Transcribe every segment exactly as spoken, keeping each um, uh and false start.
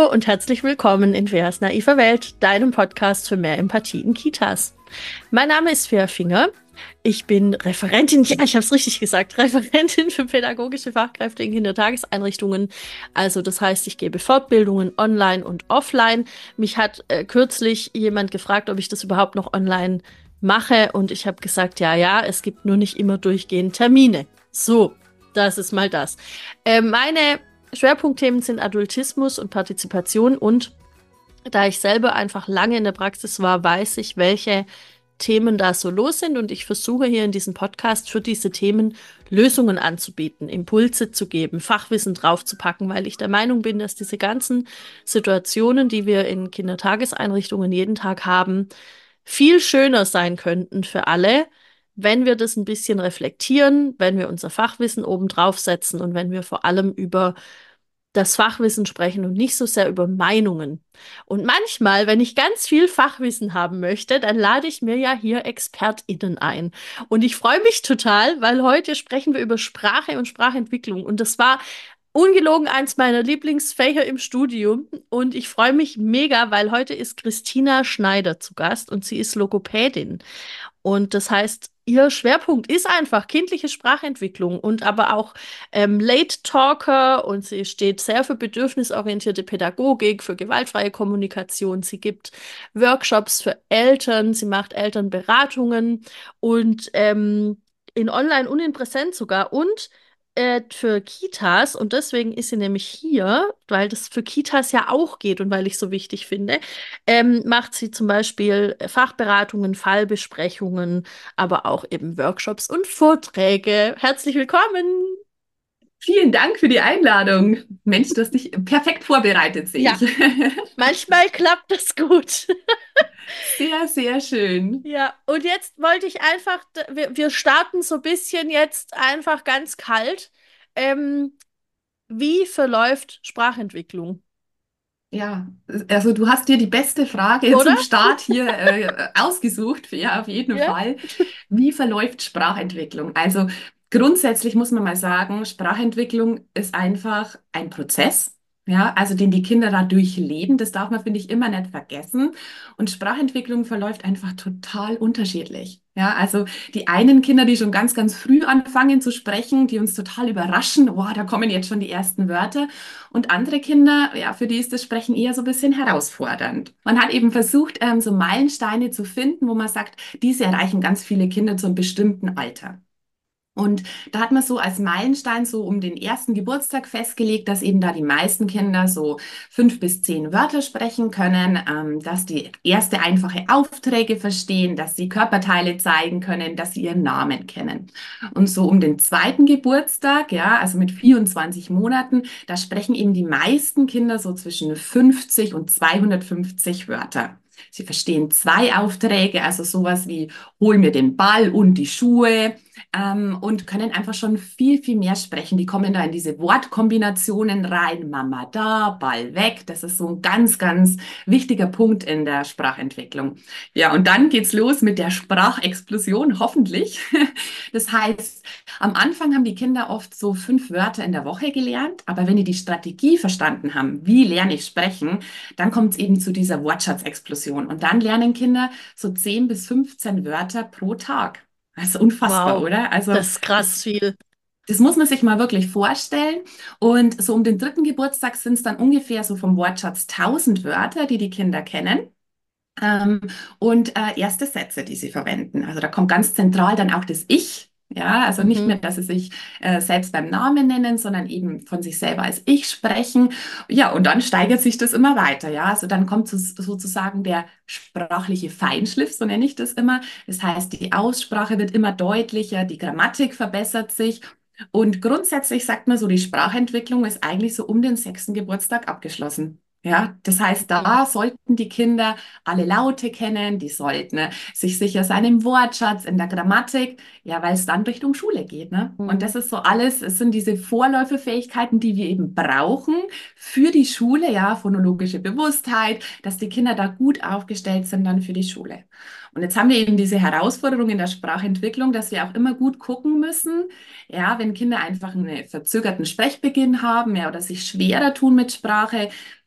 Hallo und herzlich willkommen in Feas naiver Welt, deinem Podcast für mehr Empathie in Kitas. Mein Name ist Fea Finger. Ich bin Referentin, ja, ich habe es richtig gesagt, Referentin für pädagogische Fachkräfte in Kindertageseinrichtungen. Also das heißt, ich gebe Fortbildungen online und offline. Mich hat äh, kürzlich jemand gefragt, ob ich das überhaupt noch online mache und ich habe gesagt, ja, ja, es gibt nur nicht immer durchgehend Termine. So, das ist mal das. Äh, meine Schwerpunktthemen sind Adultismus und Partizipation und da ich selber einfach lange in der Praxis war, weiß ich, welche Themen da so los sind und ich versuche hier in diesem Podcast für diese Themen Lösungen anzubieten, Impulse zu geben, Fachwissen draufzupacken, weil ich der Meinung bin, dass diese ganzen Situationen, die wir in Kindertageseinrichtungen jeden Tag haben, viel schöner sein könnten für alle, wenn wir das ein bisschen reflektieren, wenn wir unser Fachwissen oben draufsetzen und wenn wir vor allem über das Fachwissen sprechen und nicht so sehr über Meinungen. Und manchmal, wenn ich ganz viel Fachwissen haben möchte, dann lade ich mir ja hier ExpertInnen ein. Und ich freue mich total, weil heute sprechen wir über Sprache und Sprachentwicklung. Und das war ungelogen eins meiner Lieblingsfächer im Studium. Und ich freue mich mega, weil heute ist Christina Schneider zu Gast und sie ist Logopädin. Und das heißt, ihr Schwerpunkt ist einfach kindliche Sprachentwicklung und aber auch ähm, Late Talker und sie steht sehr für bedürfnisorientierte Pädagogik, für gewaltfreie Kommunikation. Sie gibt Workshops für Eltern, sie macht Elternberatungen und ähm, in Online und in Präsenz sogar und äh, für Kitas. Und deswegen ist sie nämlich hier, weil das für Kitas ja auch geht und weil ich so wichtig finde, ähm, macht sie zum Beispiel Fachberatungen, Fallbesprechungen, aber auch eben Workshops und Vorträge. Herzlich willkommen! Vielen Dank für die Einladung. Mensch, du hast dich perfekt vorbereitet, sehe Ja, ich. manchmal klappt das gut. Sehr, sehr schön. Ja, und jetzt wollte ich einfach, d- wir, wir starten so ein bisschen jetzt einfach ganz kalt. Ähm, Wie verläuft Sprachentwicklung? Ja, also du hast dir die beste Frage Oder? zum Start hier äh, ausgesucht, ja, auf jeden Ja? Fall. Wie verläuft Sprachentwicklung? Also grundsätzlich muss man mal sagen, Sprachentwicklung ist einfach ein Prozess. Ja, also den die Kinder da durchleben, das darf man, finde ich, immer nicht vergessen. Und Sprachentwicklung verläuft einfach total unterschiedlich. Ja, also die einen Kinder, die schon ganz, ganz früh anfangen zu sprechen, die uns total überraschen, wow, da kommen jetzt schon die ersten Wörter. Und andere Kinder, ja, für die ist das Sprechen eher so ein bisschen herausfordernd. Man hat eben versucht, ähm, so Meilensteine zu finden, wo man sagt, diese erreichen ganz viele Kinder zu einem bestimmten Alter. Und da hat man so als Meilenstein so um den ersten Geburtstag festgelegt, dass eben da die meisten Kinder so fünf bis zehn Wörter sprechen können, ähm, dass die erste einfache Aufträge verstehen, dass sie Körperteile zeigen können, dass sie ihren Namen kennen. Und so um den zweiten Geburtstag, ja, also mit vierundzwanzig Monaten, da sprechen eben die meisten Kinder so zwischen fünfzig und zweihundertfünfzig Wörter. Sie verstehen zwei Aufträge, also sowas wie hol mir den Ball und die Schuhe, ähm, und können einfach schon viel, viel mehr sprechen. Die kommen da in diese Wortkombinationen rein. Mama da, Ball weg. Das ist so ein ganz, ganz wichtiger Punkt in der Sprachentwicklung. Ja, und dann geht's los mit der Sprachexplosion, hoffentlich. Das heißt, am Anfang haben die Kinder oft so fünf Wörter in der Woche gelernt, aber wenn die die Strategie verstanden haben, wie lerne ich sprechen, dann kommt es eben zu dieser Wortschatzexplosion. Und dann lernen Kinder so zehn bis fünfzehn Wörter pro Tag. Das ist unfassbar, Wow, oder? Also das ist krass das, viel. das muss man sich mal wirklich vorstellen. Und so um den dritten Geburtstag sind es dann ungefähr so vom Wortschatz tausend Wörter, die die Kinder kennen. Ähm, und äh, erste Sätze, die sie verwenden. Also da kommt ganz zentral dann auch das Ich. Ja, also nicht Mhm. mehr, dass sie sich äh, selbst beim Namen nennen, sondern eben von sich selber als Ich sprechen. Ja, und dann steigert sich das immer weiter. Ja, also dann kommt so, sozusagen der sprachliche Feinschliff, so nenne ich das immer. Das heißt, die Aussprache wird immer deutlicher, die Grammatik verbessert sich. Und grundsätzlich sagt man so, die Sprachentwicklung ist eigentlich so um den sechsten Geburtstag abgeschlossen. Ja, das heißt, Mhm. da sollten die Kinder alle Laute kennen, die sollten äh, sich sicher sein im Wortschatz, in der Grammatik, ja, weil es dann Richtung Schule geht, ne? Und Mhm. das ist so alles, es sind diese Vorläuferfähigkeiten, die wir eben brauchen für die Schule, ja, phonologische Bewusstheit, dass die Kinder da gut aufgestellt sind dann für die Schule. Und jetzt haben wir eben diese Herausforderung in der Sprachentwicklung, dass wir auch immer gut gucken müssen, ja, wenn Kinder einfach einen verzögerten Sprechbeginn haben, ja, oder sich schwerer tun mit Sprache,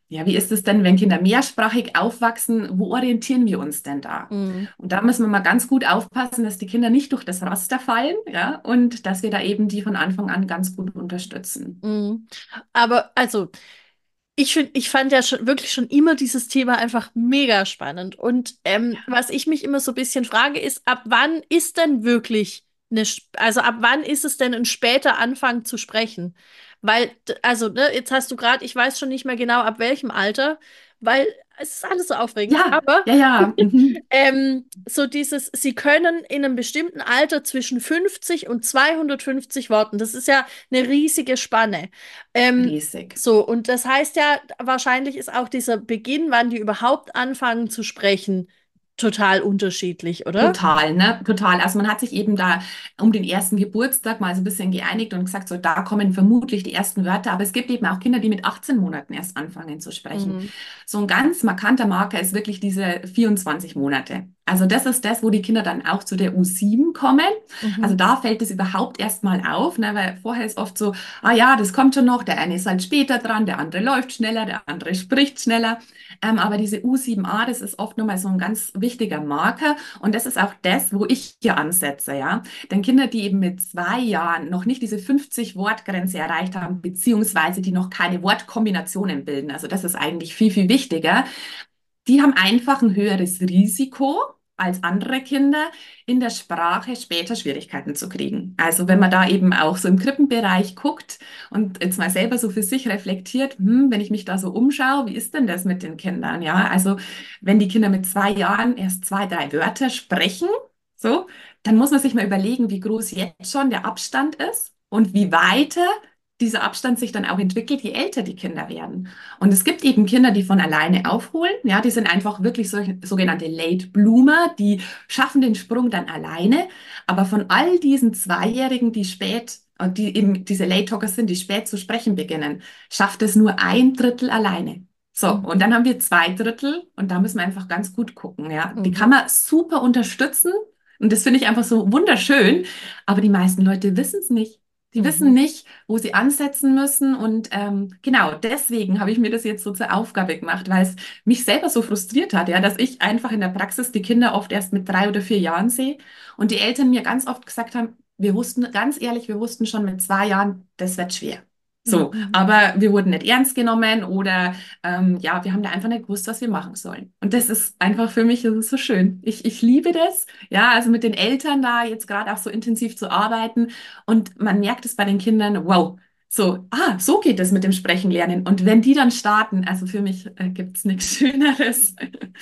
ja, wie ist es denn, wenn Kinder mehrsprachig aufwachsen? Wo orientieren wir uns denn da? Mhm. Und da müssen wir mal ganz gut aufpassen, dass die Kinder nicht durch das Raster fallen, ja, und dass wir da eben die von Anfang an ganz gut unterstützen. Mhm. Aber also, ich finde, ich fand ja schon wirklich schon immer dieses Thema einfach mega spannend. Und ähm, was ich mich immer so ein bisschen frage, ist, ab wann ist denn wirklich eine, Sp- also ab wann ist es denn ein später Anfang zu sprechen? Weil, d- also, ne, jetzt hast du gerade, ich weiß schon nicht mehr genau, ab welchem Alter, weil es ist alles so aufregend. Ja, Aber ja, ja, mhm. ähm, so dieses, sie können in einem bestimmten Alter zwischen fünfzig und zweihundertfünfzig Worten, das ist ja eine riesige Spanne. Ähm, Riesig. so, und das heißt ja, wahrscheinlich ist auch dieser Beginn, wann die überhaupt anfangen zu sprechen, total unterschiedlich, oder? Total, ne? Total. Also man hat sich eben da um den ersten Geburtstag mal so ein bisschen geeinigt und gesagt, so da kommen vermutlich die ersten Wörter. Aber es gibt eben auch Kinder, die mit achtzehn Monaten erst anfangen zu sprechen. Mhm. So ein ganz markanter Marker ist wirklich diese vierundzwanzig Monate. Also das ist das, wo die Kinder dann auch zu der U sieben kommen. Also Mhm. da fällt es überhaupt erst mal auf, ne? Weil vorher ist oft so, ah ja, das kommt schon noch. Der eine ist halt später dran, der andere läuft schneller, der andere spricht schneller. Ähm, aber diese U sieben a, das ist oft nochmal so ein ganz wichtiger Marker. Und das ist auch das, wo ich hier ansetze, ja. Denn Kinder, die eben mit zwei Jahren noch nicht diese fünfzig-Wort-Grenze erreicht haben, beziehungsweise die noch keine Wortkombinationen bilden, also das ist eigentlich viel, viel wichtiger, die haben einfach ein höheres Risiko als andere Kinder in der Sprache später Schwierigkeiten zu kriegen. Also wenn man da eben auch so im Krippenbereich guckt und jetzt mal selber so für sich reflektiert, hm, wenn ich mich da so umschaue, wie ist denn das mit den Kindern? Ja, also wenn die Kinder mit zwei Jahren erst zwei, drei Wörter sprechen, so, dann muss man sich mal überlegen, wie groß jetzt schon der Abstand ist und wie weiter dieser Abstand sich dann auch entwickelt, je älter die Kinder werden. Und es gibt eben Kinder, die von alleine aufholen. Ja, die sind einfach wirklich solche, sogenannte Late Bloomer, die schaffen den Sprung dann alleine. Aber von all diesen Zweijährigen, die spät, äh, die eben diese Late Talker sind, die spät zu sprechen beginnen, schafft es nur ein Drittel alleine. So, und Mhm. dann haben wir zwei Drittel und da müssen wir einfach ganz gut gucken. Ja, die kann Mhm. man super unterstützen und das finde ich einfach so wunderschön. Aber die meisten Leute wissen es nicht. Die wissen Mhm. nicht, wo sie ansetzen müssen. Und ähm, genau deswegen habe ich mir das jetzt so zur Aufgabe gemacht, weil es mich selber so frustriert hat, ja, dass ich einfach in der Praxis die Kinder oft erst mit drei oder vier Jahren sehe und die Eltern mir ganz oft gesagt haben, wir wussten, ganz ehrlich, wir wussten schon mit zwei Jahren, das wird schwer. So, Mhm. aber wir wurden nicht ernst genommen oder ähm, ja, wir haben da einfach nicht gewusst, was wir machen sollen. Und das ist einfach für mich, das ist so schön. Ich, ich liebe das, ja, also mit den Eltern da jetzt gerade auch so intensiv zu arbeiten. Und man merkt es bei den Kindern, wow, so, ah, so geht es mit dem Sprechen lernen. Und wenn die dann starten, also für mich äh, gibt es nichts Schöneres.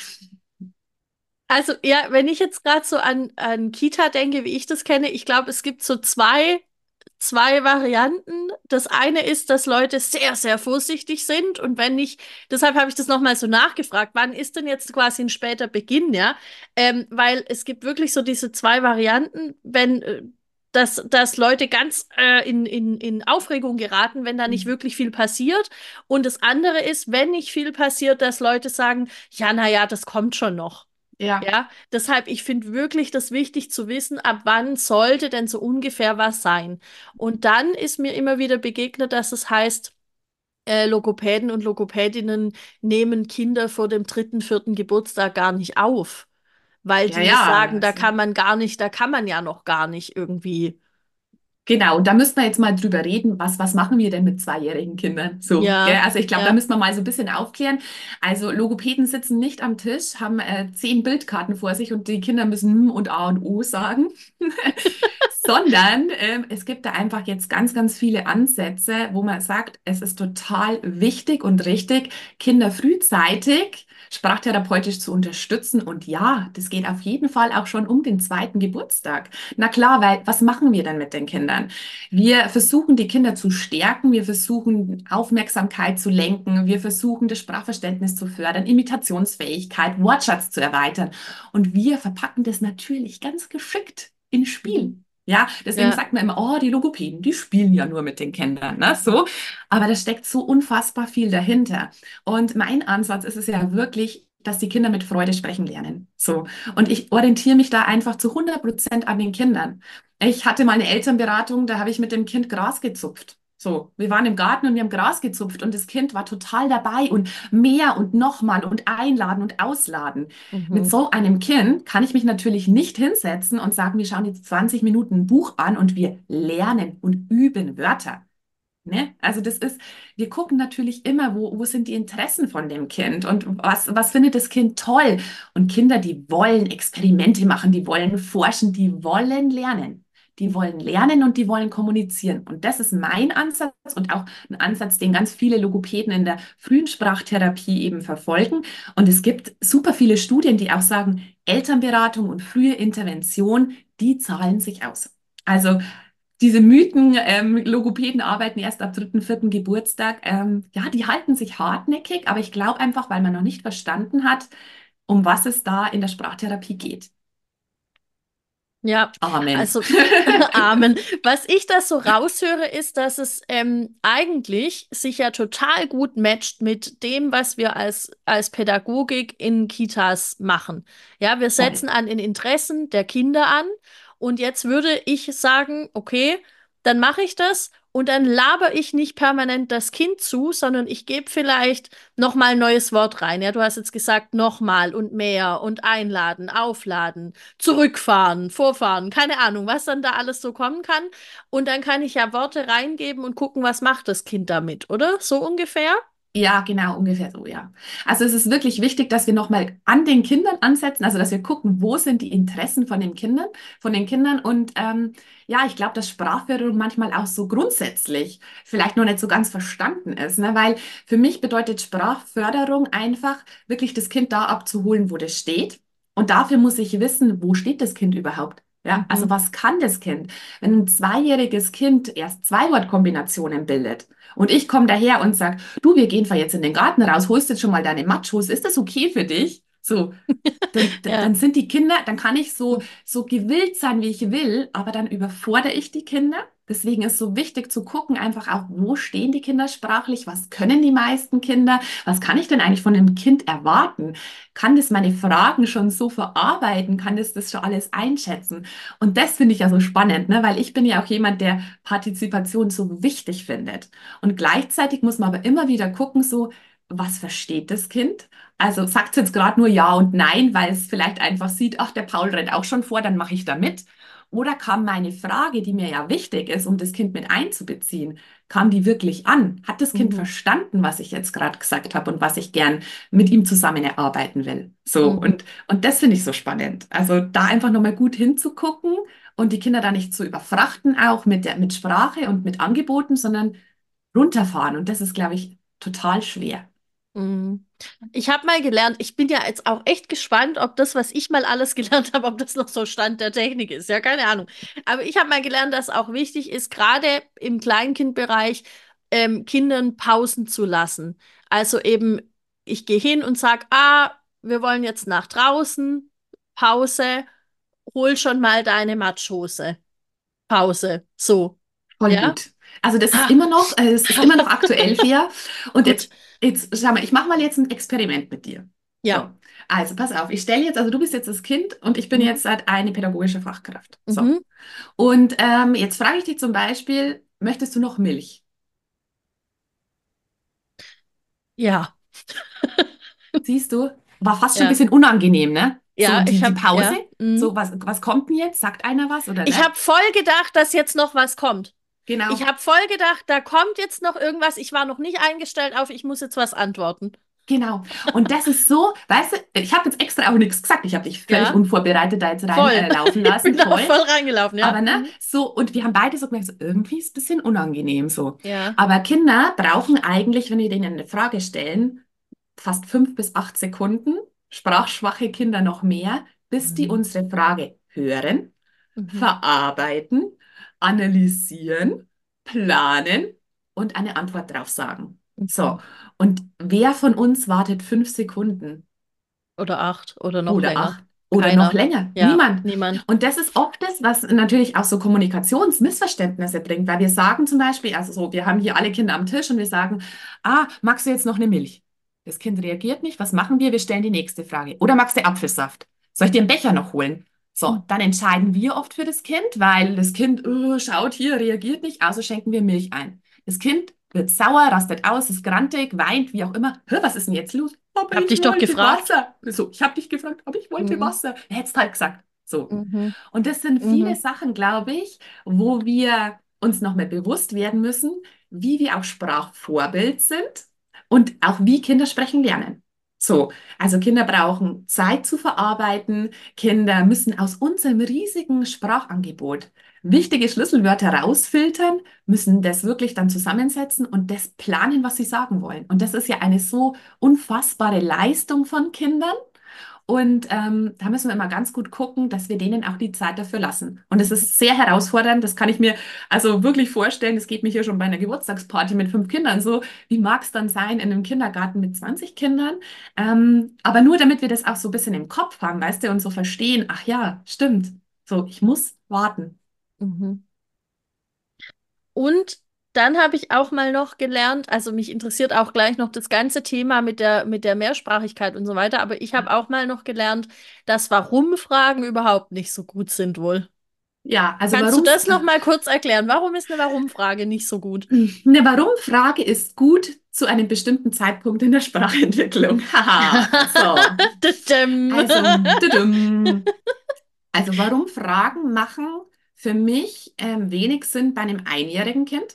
Also ja, wenn ich jetzt gerade so an, an Kita denke, wie ich das kenne, ich glaube, es gibt so zwei, zwei Varianten. Das eine ist, dass Leute sehr, sehr vorsichtig sind und wenn nicht, deshalb habe ich das nochmal so nachgefragt, wann ist denn jetzt quasi ein später Beginn, ja? Ähm, weil es gibt wirklich so diese zwei Varianten, wenn äh, dass, dass Leute ganz äh, in, in, in Aufregung geraten, wenn da nicht wirklich viel passiert. Und das andere ist, wenn nicht viel passiert, dass Leute sagen, ja, na ja, das kommt schon noch. Ja, Ja, deshalb, ich finde wirklich das wichtig zu wissen, ab wann sollte denn so ungefähr was sein. Und dann ist mir immer wieder begegnet, dass es heißt, äh, Logopäden und Logopädinnen nehmen Kinder vor dem dritten, vierten Geburtstag gar nicht auf, weil ja, die ja. sagen, da Also. kann man gar nicht, da kann man ja noch gar nicht irgendwie. Genau, und da müssen wir jetzt mal drüber reden, was, was machen wir denn mit zweijährigen Kindern? So, gell? Ja, Also ich glaube, da ja. müssen wir mal so ein bisschen aufklären. Also Logopäden sitzen nicht am Tisch, haben äh, zehn Bildkarten vor sich und die Kinder müssen hm und A und O sagen, sondern ähm, es gibt da einfach jetzt ganz, ganz viele Ansätze, wo man sagt, es ist total wichtig und richtig, Kinder frühzeitig sprachtherapeutisch zu unterstützen. Und ja, das geht auf jeden Fall auch schon um den zweiten Geburtstag. Na klar, weil was machen wir denn mit den Kindern? Wir versuchen, die Kinder zu stärken, wir versuchen, Aufmerksamkeit zu lenken, wir versuchen, das Sprachverständnis zu fördern, Imitationsfähigkeit, Wortschatz zu erweitern. Und wir verpacken das natürlich ganz geschickt in Spiel. Mhm. Ja, deswegen Ja. sagt man immer, oh, die Logopäden, die spielen ja nur mit den Kindern, ne, so. Aber da steckt so unfassbar viel dahinter. Und mein Ansatz ist es ja wirklich, dass die Kinder mit Freude sprechen lernen. So. Und ich orientiere mich da einfach zu hundert Prozent an den Kindern. Ich hatte mal eine Elternberatung, da habe ich mit dem Kind Gras gezupft. So, wir waren im Garten und wir haben Gras gezupft und das Kind war total dabei und mehr und nochmal und einladen und ausladen. Mit Mhm. so einem Kind kann ich mich natürlich nicht hinsetzen und sagen, wir schauen jetzt zwanzig Minuten ein Buch an und wir lernen und üben Wörter. Ne? Also das ist, wir gucken natürlich immer, wo, wo sind die Interessen von dem Kind und was, was findet das Kind toll? Und Kinder, die wollen Experimente machen, die wollen forschen, die wollen lernen. Die wollen lernen und die wollen kommunizieren. Und das ist mein Ansatz und auch ein Ansatz, den ganz viele Logopäden in der frühen Sprachtherapie eben verfolgen. Und es gibt super viele Studien, die auch sagen, Elternberatung und frühe Intervention, die zahlen sich aus. Also diese Mythen, ähm, Logopäden arbeiten erst ab dritten, vierten Geburtstag, ähm, ja, die halten sich hartnäckig, aber ich glaube einfach, weil man noch nicht verstanden hat, um was es da in der Sprachtherapie geht. Ja, Amen. also Amen. Was ich da so raushöre, ist, dass es ähm, eigentlich sich ja total gut matcht mit dem, was wir als, als Pädagogik in Kitas machen. Ja, wir Voll. setzen an den Interessen der Kinder an und jetzt würde ich sagen, okay, dann mache ich das und dann laber ich nicht permanent das Kind zu, sondern ich gebe vielleicht nochmal ein neues Wort rein. Ja, du hast jetzt gesagt, nochmal und mehr und einladen, aufladen, zurückfahren, vorfahren, keine Ahnung, was dann da alles so kommen kann. Und dann kann ich ja Worte reingeben und gucken, was macht das Kind damit, oder? So ungefähr? Ja, genau, ungefähr so, ja. Also es ist wirklich wichtig, dass wir nochmal an den Kindern ansetzen, also dass wir gucken, wo sind die Interessen von den Kindern, von den Kindern. Und ähm, ja, ich glaube, dass Sprachförderung manchmal auch so grundsätzlich vielleicht noch nicht so ganz verstanden ist, ne? Weil für mich bedeutet Sprachförderung einfach, wirklich das Kind da abzuholen, wo das steht. Und dafür muss ich wissen, wo steht das Kind überhaupt? Ja, also Mhm. was kann das Kind? Wenn ein zweijähriges Kind erst zwei Wortkombinationen bildet und ich komme daher und sage, du, wir gehen jetzt in den Garten raus, holst jetzt schon mal deine Machos, ist das okay für dich? So, dann, Ja. dann sind die Kinder, dann kann ich so, so gewillt sein, wie ich will, aber dann überfordere ich die Kinder. Deswegen ist so wichtig zu gucken, einfach auch, wo stehen die Kinder sprachlich, was können die meisten Kinder, was kann ich denn eigentlich von einem Kind erwarten? Kann das meine Fragen schon so verarbeiten? Kann das das schon alles einschätzen? Und das finde ich ja so spannend, ne? Weil ich bin ja auch jemand, der Partizipation so wichtig findet. Und gleichzeitig muss man aber immer wieder gucken, so, was versteht das Kind? Also sagt es jetzt gerade nur Ja und Nein, weil es vielleicht einfach sieht, ach, der Paul rennt auch schon vor, dann mache ich da mit. Oder kam meine Frage, die mir ja wichtig ist, um das Kind mit einzubeziehen, kam die wirklich an? Hat das Kind Mhm. verstanden, was ich jetzt gerade gesagt habe und was ich gern mit ihm zusammen erarbeiten will? So, Mhm. und, und das finde ich so spannend. Also da einfach nochmal gut hinzugucken und die Kinder da nicht zu überfrachten, auch mit der, mit Sprache und mit Angeboten, sondern runterfahren. Und das ist, glaube ich, total schwer. Mhm. Ich habe mal gelernt, ich bin ja jetzt auch echt gespannt, ob das, was ich mal alles gelernt habe, ob das noch so Stand der Technik ist. Ja, keine Ahnung. Aber ich habe mal gelernt, dass auch wichtig ist, gerade im Kleinkindbereich, ähm, Kindern Pausen zu lassen. Also eben, ich gehe hin und sage, ah, wir wollen jetzt nach draußen, Pause, hol schon mal deine Matschhose. Pause. So. Voll Ja? gut. Also das ist Ha, immer noch, äh, es ist immer noch aktuell fair. Und gut. jetzt, jetzt, schau mal, ich mache mal jetzt ein Experiment mit dir. Ja. So, also pass auf, ich stelle jetzt, also du bist jetzt das Kind und ich bin Mhm. jetzt halt eine pädagogische Fachkraft. So. Mhm. Und ähm, jetzt frage ich dich zum Beispiel, möchtest du noch Milch? Ja. Siehst du, war fast schon ein Ja. bisschen unangenehm, ne? So, Ja, die, ich die habe, Pause. ja. So, Mhm. was, was kommt denn jetzt? Sagt einer was oder Ich nicht? habe voll gedacht, dass jetzt noch was kommt. Ich Genau. habe voll gedacht, da kommt jetzt noch irgendwas. Ich war noch nicht eingestellt auf, ich muss jetzt was antworten. Genau. Und das ist so, weißt du, ich habe jetzt extra auch nichts gesagt. Ich habe dich völlig Ja, unvorbereitet da jetzt voll. reinlaufen äh, laufen Ich bin lassen, da voll. voll reingelaufen, ja. Aber ne, Mhm. so, und wir haben beide so gemerkt, so, irgendwie ist es ein bisschen unangenehm so. Ja. Aber Kinder brauchen eigentlich, wenn wir denen eine Frage stellen, fast fünf bis acht Sekunden, sprachschwache Kinder noch mehr, bis die Mhm. unsere Frage hören, Mhm. verarbeiten, analysieren, planen und eine Antwort drauf sagen. So, Mhm. und wer von uns wartet fünf Sekunden Oder acht oder noch oder länger. acht oder noch Keiner. länger? Ja, Niemand. niemand. Und das ist oft das, was natürlich auch so Kommunikationsmissverständnisse bringt, weil wir sagen zum Beispiel, also so, wir haben hier alle Kinder am Tisch und wir sagen, ah, magst du jetzt noch eine Milch? Das Kind reagiert nicht. Was machen wir? Wir stellen die nächste Frage. Oder magst du Apfelsaft? Soll ich dir einen Becher noch holen? So, dann entscheiden wir oft für das Kind, weil das Kind äh, schaut hier, reagiert nicht, also schenken wir Milch ein. Das Kind wird sauer, rastet aus, ist grantig, weint, wie auch immer. Hör, was ist denn jetzt los? Aber Hab ich dich doch wollte gefragt. Wasser. So, ich habe dich gefragt, aber ich wollte Mhm. Wasser. Hättest halt gesagt. So. Mhm. Und das sind viele Mhm. Sachen, glaube ich, wo wir uns noch mal bewusst werden müssen, wie wir auch Sprachvorbild sind und auch wie Kinder sprechen lernen. So, also Kinder brauchen Zeit zu verarbeiten. Kinder müssen aus unserem riesigen Sprachangebot wichtige Schlüsselwörter rausfiltern, müssen das wirklich dann zusammensetzen und das planen, was sie sagen wollen. Und das ist ja eine so unfassbare Leistung von Kindern. Und ähm, da müssen wir immer ganz gut gucken, dass wir denen auch die Zeit dafür lassen. Und es ist sehr herausfordernd. Das kann ich mir also wirklich vorstellen. Das geht mir hier schon bei einer Geburtstagsparty mit fünf Kindern so. Wie mag es dann sein in einem Kindergarten mit zwanzig Kindern? Ähm, aber nur damit wir das auch so ein bisschen im Kopf haben, weißt du, und so verstehen, ach ja, stimmt. So, ich muss warten. Mhm. Und dann habe ich auch mal noch gelernt, also mich interessiert auch gleich noch das ganze Thema mit der, mit der Mehrsprachigkeit und so weiter, aber ich habe auch mal noch gelernt, dass Warum-Fragen überhaupt nicht so gut sind wohl. Ja, also Kannst du warum das noch mal kurz erklären? Warum ist eine Warum-Frage nicht so gut? eine Warum-Frage ist gut zu einem bestimmten Zeitpunkt in der Sprachentwicklung. Haha, so. Tadam. Also, tudum. Also warum Fragen machen für mich ähm, wenig Sinn bei einem einjährigen Kind?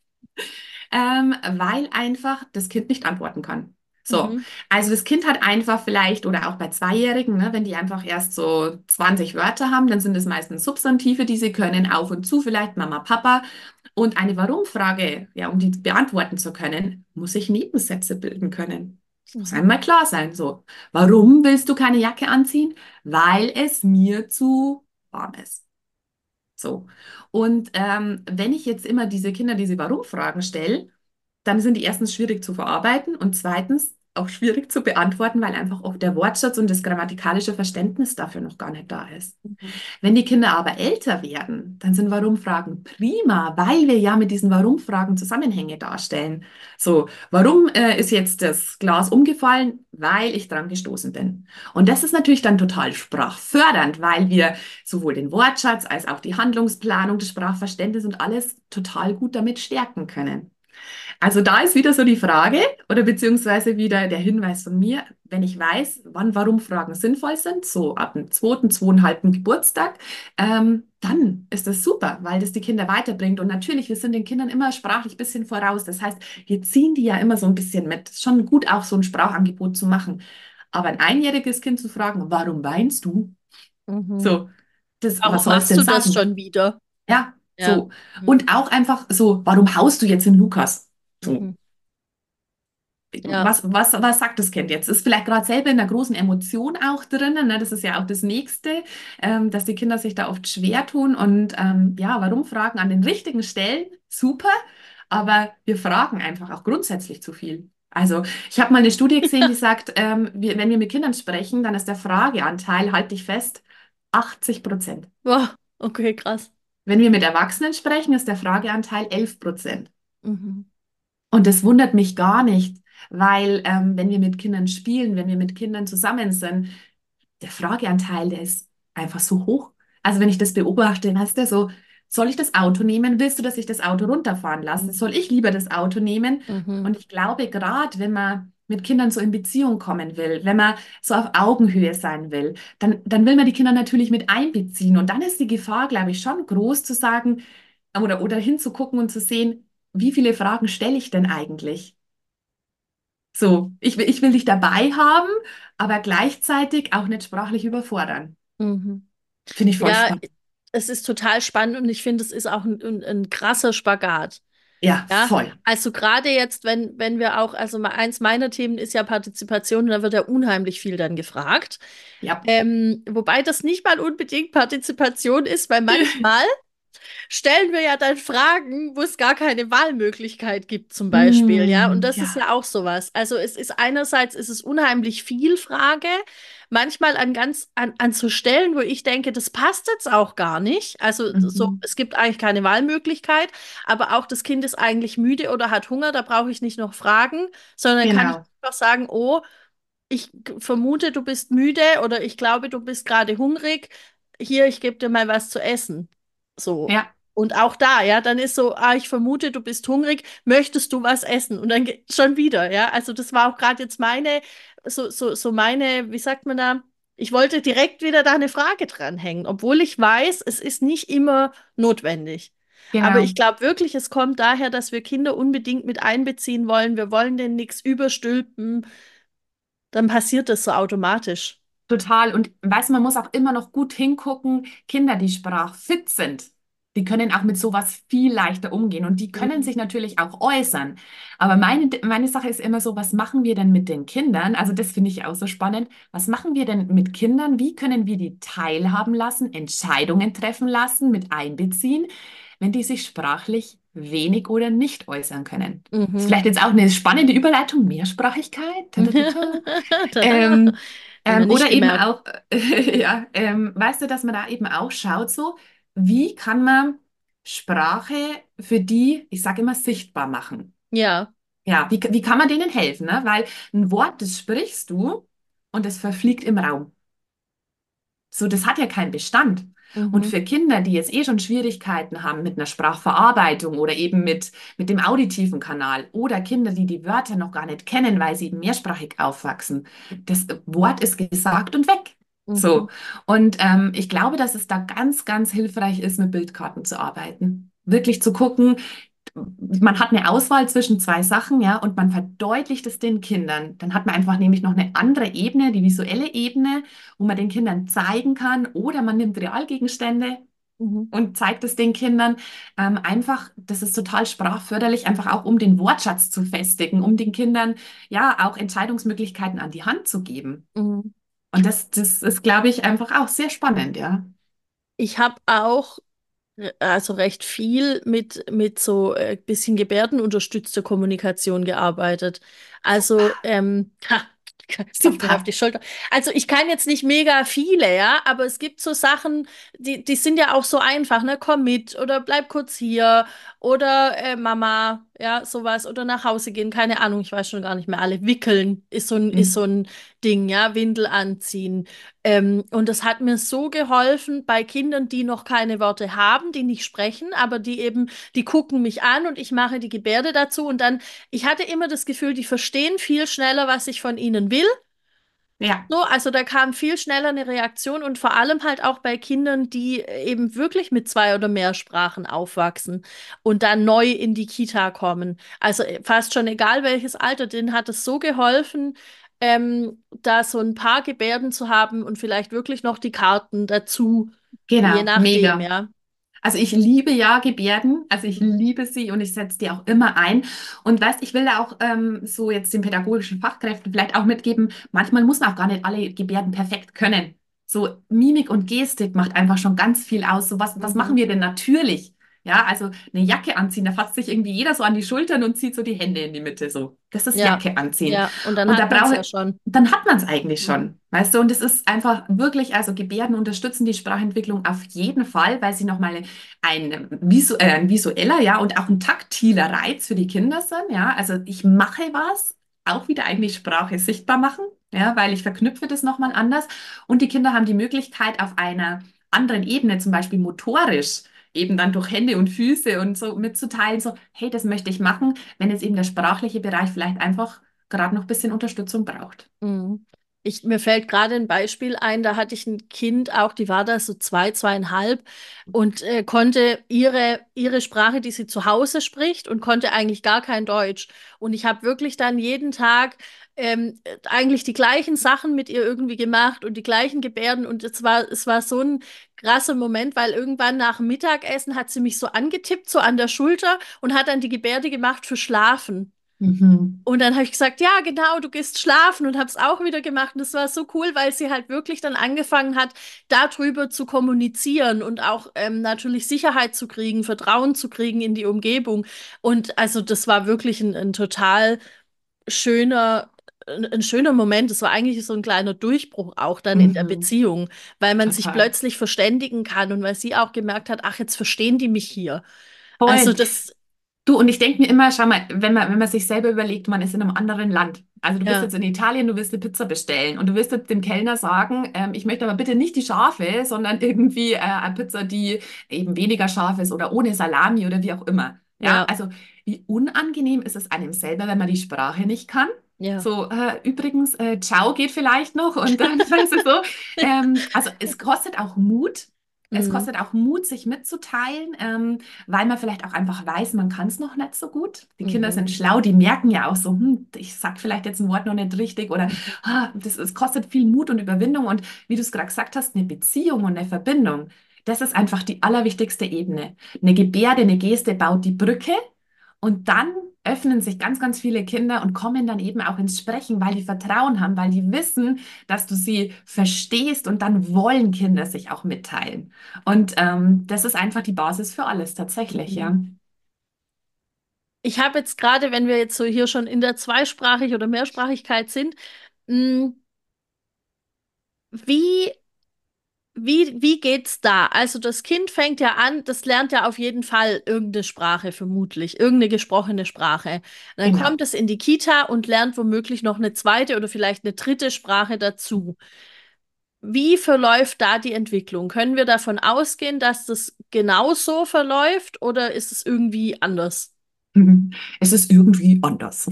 Ähm, weil einfach das Kind nicht antworten kann. So, Mhm. also das Kind hat einfach vielleicht, oder auch bei Zweijährigen, ne, wenn die einfach erst so zwanzig Wörter haben, dann sind es meistens Substantive, die sie können, auf und zu, vielleicht Mama, Papa. Und eine Warum-Frage, ja, um die beantworten zu können, muss ich Nebensätze bilden können. Das muss Mhm. einmal klar sein. So, warum willst du keine Jacke anziehen? Weil es mir zu warm ist. So. Und ähm, wenn ich jetzt immer diese Kinder diese Warum-Fragen stelle, dann sind die erstens schwierig zu verarbeiten und zweitens auch schwierig zu beantworten, weil einfach oft der Wortschatz und das grammatikalische Verständnis dafür noch gar nicht da ist. Mhm. Wenn die Kinder aber älter werden, dann sind Warum-Fragen prima, weil wir ja mit diesen Warum-Fragen Zusammenhänge darstellen. So, warum äh, ist jetzt das Glas umgefallen? Weil ich dran gestoßen bin. Und das ist natürlich dann total sprachfördernd, weil wir sowohl den Wortschatz als auch die Handlungsplanung, das Sprachverständnis und alles total gut damit stärken können. Also da ist wieder so die Frage oder beziehungsweise wieder der Hinweis von mir, wenn ich weiß, wann Warum-Fragen sinnvoll sind, so ab dem zweiten, zweieinhalbten Geburtstag, ähm, dann ist das super, weil das die Kinder weiterbringt. Und natürlich, wir sind den Kindern immer sprachlich ein bisschen voraus. Das heißt, wir ziehen die ja immer so ein bisschen mit. Es ist schon gut, auch so ein Sprachangebot zu machen. Aber ein einjähriges Kind zu fragen, warum weinst du? Mhm. So, das, was Warum soll es machst denn du das sagen? schon wieder? Ja, Ja. so. Und Mhm. auch einfach so, warum haust du jetzt in Lukas? So. Mhm. Ja. Was, was, was sagt das Kind jetzt? Ist vielleicht gerade selber in einer großen Emotion auch drinnen, ne? Das ist ja auch das Nächste, ähm, dass die Kinder sich da oft schwer tun. Und ähm, ja, warum fragen an den richtigen Stellen? Super, aber wir fragen einfach auch grundsätzlich zu viel. Also ich habe mal eine Studie gesehen, die sagt, ähm, wir, wenn wir mit Kindern sprechen, dann ist der Frageanteil, halt dich fest, achtzig Prozent. Wow. Okay, krass. Wenn wir mit Erwachsenen sprechen, ist der Frageanteil elf Prozent. Mhm. Und das wundert mich gar nicht, weil ähm, wenn wir mit Kindern spielen, wenn wir mit Kindern zusammen sind, der Frageanteil, der ist einfach so hoch. Also wenn ich das beobachte, weißt du, so, soll ich das Auto nehmen? Willst du, dass ich das Auto runterfahren lasse? Soll ich lieber das Auto nehmen? Mhm. Und ich glaube, gerade wenn man mit Kindern so in Beziehung kommen will, wenn man so auf Augenhöhe sein will, dann, dann will man die Kinder natürlich mit einbeziehen. Und dann ist die Gefahr, glaube ich, schon groß zu sagen oder, oder hinzugucken und zu sehen, wie viele Fragen stelle ich denn eigentlich? So, ich will, ich will dich dabei haben, aber gleichzeitig auch nicht sprachlich überfordern. Mhm. Finde ich voll Ja, spannend. es ist total spannend und ich finde, es ist auch ein, ein, ein krasser Spagat. Ja, Ja, voll. also gerade jetzt, wenn, wenn wir auch, also mal eins meiner Themen ist ja Partizipation und da wird ja unheimlich viel dann gefragt. Ja. Ähm, wobei das nicht mal unbedingt Partizipation ist, weil manchmal stellen wir ja dann Fragen, wo es gar keine Wahlmöglichkeit gibt, zum Beispiel, ja. Und Mm, das ist ja, ja auch sowas. Also es ist einerseits ist es unheimlich viel Frage, manchmal an ganz an, an so Stellen, wo ich denke, das passt jetzt auch gar nicht. Also so, mhm. es gibt eigentlich keine Wahlmöglichkeit, aber auch das Kind ist eigentlich müde oder hat Hunger, da brauche ich nicht noch fragen, sondern kann ich Genau. einfach sagen, oh, ich g- vermute, du bist müde oder ich glaube, du bist gerade hungrig. Hier, ich gebe dir mal was zu essen. So. Ja. Und auch da, ja, dann ist so, ah, ich vermute, du bist hungrig, möchtest du was essen? Und dann ge- schon wieder, ja. Also das war auch gerade jetzt meine, so, so, so meine, wie sagt man da? Ich wollte direkt wieder da eine Frage dranhängen, obwohl ich weiß, es ist nicht immer notwendig. Aber ich Genau. glaube wirklich, es kommt daher, dass wir Kinder unbedingt mit einbeziehen wollen. Wir wollen denen nichts überstülpen. Dann passiert das so automatisch. Total. Und weißt du, man muss auch immer noch gut hingucken. Kinder, die sprachfit sind, die können auch mit sowas viel leichter umgehen. Und die können Mhm. sich natürlich auch äußern. Aber meine, meine Sache ist immer so, was machen wir denn mit den Kindern? Also das finde ich auch so spannend. Was machen wir denn mit Kindern? Wie können wir die teilhaben lassen, Entscheidungen treffen lassen, mit einbeziehen, wenn die sich sprachlich wenig oder nicht äußern können? Ist Mhm. vielleicht jetzt auch eine spannende Überleitung, Mehrsprachigkeit. Tadadada. Tada. Ähm, Haben wir ähm, nicht oder eben gemerkt. auch, ja, ähm, weißt du, dass man da eben auch schaut, so, wie kann man Sprache für die, ich sage immer, sichtbar machen? Ja. Ja, wie, wie kann man denen helfen? Ne? Weil ein Wort, das sprichst du und es verfliegt im Raum. So, das hat ja keinen Bestand. Und Mhm. für Kinder, die jetzt eh schon Schwierigkeiten haben mit einer Sprachverarbeitung oder eben mit, mit dem auditiven Kanal oder Kinder, die die Wörter noch gar nicht kennen, weil sie eben mehrsprachig aufwachsen, das Wort ist gesagt und weg. Mhm. So. Und ähm, ich glaube, dass es da ganz, ganz hilfreich ist, mit Bildkarten zu arbeiten. Wirklich zu gucken, man hat eine Auswahl zwischen zwei Sachen, ja, und man verdeutlicht es den Kindern. Dann hat man einfach nämlich noch eine andere Ebene, die visuelle Ebene, wo man den Kindern zeigen kann, oder man nimmt Realgegenstände Mhm. und zeigt es den Kindern. Ähm, einfach, das ist total sprachförderlich, einfach auch um den Wortschatz zu festigen, um den Kindern ja auch Entscheidungsmöglichkeiten an die Hand zu geben. Mhm. Und das, das ist, glaube ich, einfach auch sehr spannend, ja. Ich habe auch äh, also recht viel mit, mit so äh, bisschen gebärdenunterstützter Kommunikation gearbeitet. Also, Super, ähm, ha, klopft mir auf super. die Schulter. Also ich kann jetzt nicht mega viele, ja, aber es gibt so Sachen, die, die sind ja auch so einfach, ne? Komm mit oder bleib kurz hier oder äh, Mama, ja, sowas oder nach Hause gehen, keine Ahnung, ich weiß schon gar nicht mehr alle. Wickeln ist so ein, ist so Mhm. ein Ding, ja, Windel anziehen. Ähm, und das hat mir so geholfen bei Kindern, die noch keine Worte haben, die nicht sprechen, aber die eben, die gucken mich an und ich mache die Gebärde dazu und dann, ich hatte immer das Gefühl, die verstehen viel schneller, was ich von ihnen will. Ja, So, also da kam viel schneller eine Reaktion und vor allem halt auch bei Kindern, die eben wirklich mit zwei oder mehr Sprachen aufwachsen und dann neu in die Kita kommen. Also äh, fast schon egal welches Alter, denen hat es so geholfen, ähm, da so ein paar Gebärden zu haben und vielleicht wirklich noch die Karten dazu, je genau, nachdem, mega. ja. Also ich liebe ja Gebärden, also ich liebe sie und ich setze die auch immer ein. Und weißt, ich will da auch ähm, so jetzt den pädagogischen Fachkräften vielleicht auch mitgeben, manchmal muss man auch gar nicht alle Gebärden perfekt können. So Mimik und Gestik macht einfach schon ganz viel aus. So was, was machen Mhm. wir denn natürlich? Ja, also eine Jacke anziehen, da fasst sich irgendwie jeder so an die Schultern und zieht so die Hände in die Mitte so. Das ist Ja, Jacke anziehen. ja, und dann Und da hat man es ja brauche, schon. dann hat man es eigentlich Mhm. schon, weißt du? Und es ist einfach wirklich, also Gebärden unterstützen die Sprachentwicklung auf jeden Fall, weil sie nochmal ein, visu äh, ein visueller, ja, und auch ein taktiler Reiz für die Kinder sind, ja. Also ich mache was, auch wieder eigentlich Sprache sichtbar machen, ja, weil ich verknüpfe das nochmal anders. Und die Kinder haben die Möglichkeit, auf einer anderen Ebene, zum Beispiel motorisch, eben dann durch Hände und Füße und so mitzuteilen, so, hey, das möchte ich machen, wenn jetzt eben der sprachliche Bereich vielleicht einfach gerade noch ein bisschen Unterstützung braucht. Mhm. Ich, mir fällt gerade ein Beispiel ein, da hatte ich ein Kind auch, die war da so zwei, zweieinhalb und äh, konnte ihre, ihre Sprache, die sie zu Hause spricht und konnte eigentlich gar kein Deutsch. Und ich habe wirklich dann jeden Tag ähm, eigentlich die gleichen Sachen mit ihr irgendwie gemacht und die gleichen Gebärden und es war, es war so ein krasser Moment, weil irgendwann nach dem Mittagessen hat sie mich so angetippt, so an der Schulter und hat dann die Gebärde gemacht für Schlafen. Mhm. Und dann habe ich gesagt, ja, genau, du gehst schlafen und habe es auch wieder gemacht. Und das war so cool, weil sie halt wirklich dann angefangen hat, darüber zu kommunizieren und auch ähm, natürlich Sicherheit zu kriegen, Vertrauen zu kriegen in die Umgebung. Und also das war wirklich ein, ein total schöner, ein, ein schöner Moment. Es war eigentlich so ein kleiner Durchbruch auch dann in der Mhm. Beziehung, weil man sich Total. plötzlich verständigen kann und weil sie auch gemerkt hat, ach, jetzt verstehen die mich hier. Also Voll. das, Du, und ich denke mir immer, schau mal, wenn man, wenn man sich selber überlegt, man ist in einem anderen Land. Also du bist Ja, jetzt in Italien, du willst eine Pizza bestellen und du willst jetzt dem Kellner sagen, ähm, ich möchte aber bitte nicht die scharfe, sondern irgendwie äh, eine Pizza, die eben weniger scharf ist oder ohne Salami oder wie auch immer. Ja, ja, also wie unangenehm ist es einem selber, wenn man die Sprache nicht kann? ja. So, äh, übrigens, äh, ciao geht vielleicht noch und dann, weißt du so. Ähm, also es kostet auch Mut. Es Mhm. kostet auch Mut, sich mitzuteilen, ähm, weil man vielleicht auch einfach weiß, man kann es noch nicht so gut. Die Kinder Mhm. sind schlau, die merken ja auch so, hm, ich sag vielleicht jetzt ein Wort noch nicht richtig oder Mhm. ah, das, es kostet viel Mut und Überwindung. Und wie du es gerade gesagt hast, eine Beziehung und eine Verbindung, das ist einfach die allerwichtigste Ebene. Eine Gebärde, eine Geste baut die Brücke und dann öffnen sich ganz, ganz viele Kinder und kommen dann eben auch ins Sprechen, weil die Vertrauen haben, weil die wissen, dass du sie verstehst und dann wollen Kinder sich auch mitteilen. Und ähm, das ist einfach die Basis für alles tatsächlich, ja. Mhm. Ich habe jetzt gerade, wenn wir jetzt so hier schon in der Zweisprachig- oder Mehrsprachigkeit sind, mh, wie Wie, wie geht's da? Also das Kind fängt ja an, das lernt ja auf jeden Fall irgendeine Sprache, vermutlich, irgendeine gesprochene Sprache. Und dann kommt Genau. es in die Kita und lernt womöglich noch eine zweite oder vielleicht eine dritte Sprache dazu. Wie verläuft da die Entwicklung? Können wir davon ausgehen, dass das genauso verläuft oder ist es irgendwie anders? Es ist irgendwie anders.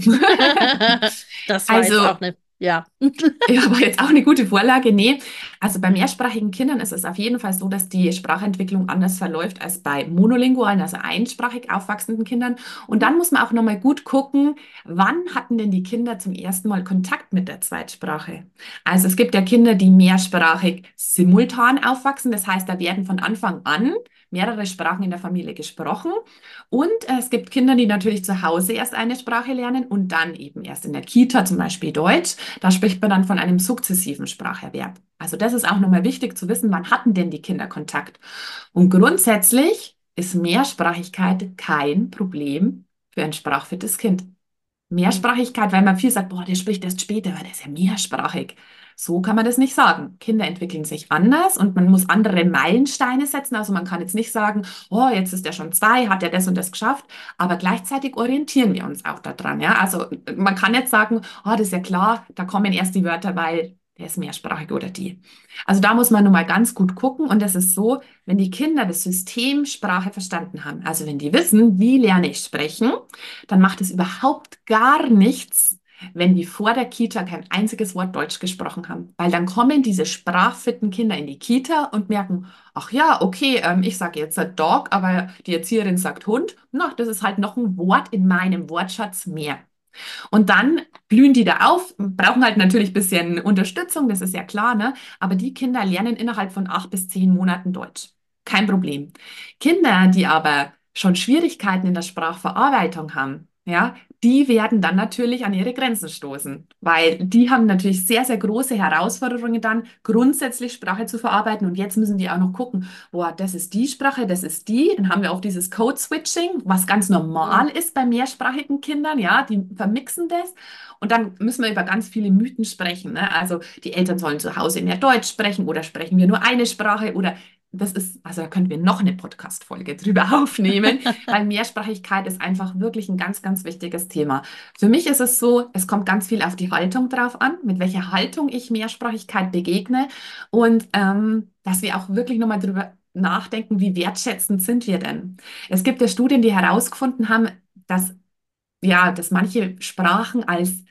Das war jetzt Also auch eine, ja. ja, aber jetzt auch eine gute Vorlage. Nee, also bei mehrsprachigen Kindern ist es auf jeden Fall so, dass die Sprachentwicklung anders verläuft als bei monolingualen, also einsprachig aufwachsenden Kindern. Und dann muss man auch nochmal gut gucken, wann hatten denn die Kinder zum ersten Mal Kontakt mit der Zweitsprache? Also es gibt ja Kinder, die mehrsprachig simultan aufwachsen. Das heißt, da werden von Anfang an mehrere Sprachen in der Familie gesprochen. Und äh, es gibt Kinder, die natürlich zu Hause erst eine Sprache lernen und dann eben erst in der Kita, zum Beispiel Deutsch. Da spricht man dann von einem sukzessiven Spracherwerb. Also das ist auch nochmal wichtig zu wissen, wann hatten denn die Kinder Kontakt? Und grundsätzlich ist Mehrsprachigkeit kein Problem für ein sprachfittes Kind. Mehrsprachigkeit, weil man viel sagt, boah, der spricht erst später, weil der ist ja mehrsprachig. So kann man das nicht sagen. Kinder entwickeln sich anders und man muss andere Meilensteine setzen. Also man kann jetzt nicht sagen, oh, jetzt ist er schon zwei, hat er das und das geschafft. Aber gleichzeitig orientieren wir uns auch daran. Ja, also man kann jetzt sagen, oh, das ist ja klar, da kommen erst die Wörter, weil der ist mehrsprachig oder die. Also da muss man nun mal ganz gut gucken. Und das ist so, wenn die Kinder das System Sprache verstanden haben, also wenn die wissen, wie lerne ich sprechen, dann macht es überhaupt gar nichts, wenn die vor der Kita kein einziges Wort Deutsch gesprochen haben. Weil dann kommen diese sprachfitten Kinder in die Kita und merken, ach ja, okay, ähm, ich sage jetzt Dog, aber die Erzieherin sagt Hund. Na, das ist halt noch ein Wort in meinem Wortschatz mehr. Und dann blühen die da auf, brauchen halt natürlich ein bisschen Unterstützung, das ist ja klar, ne? Aber die Kinder lernen innerhalb von acht bis zehn Monaten Deutsch. Kein Problem. Kinder, die aber schon Schwierigkeiten in der Sprachverarbeitung haben, ja, die werden dann natürlich an ihre Grenzen stoßen, weil die haben natürlich sehr, sehr große Herausforderungen dann, grundsätzlich Sprache zu verarbeiten. Und jetzt müssen die auch noch gucken, boah, das ist die Sprache, das ist die. Dann haben wir auch dieses Code-Switching, was ganz Mhm. normal ist bei mehrsprachigen Kindern, ja, die vermixen das. Und dann müssen wir über ganz viele Mythen sprechen, ne? Also die Eltern sollen zu Hause mehr Deutsch sprechen oder sprechen wir nur eine Sprache oder das ist, also da könnten wir noch eine Podcast-Folge drüber aufnehmen, weil Mehrsprachigkeit ist einfach wirklich ein ganz, ganz wichtiges Thema. Für mich ist es so, es kommt ganz viel auf die Haltung drauf an, mit welcher Haltung ich Mehrsprachigkeit begegne und ähm, dass wir auch wirklich nochmal drüber nachdenken, wie wertschätzend sind wir denn? Es gibt ja Studien, die herausgefunden haben, dass ja, dass manche Sprachen als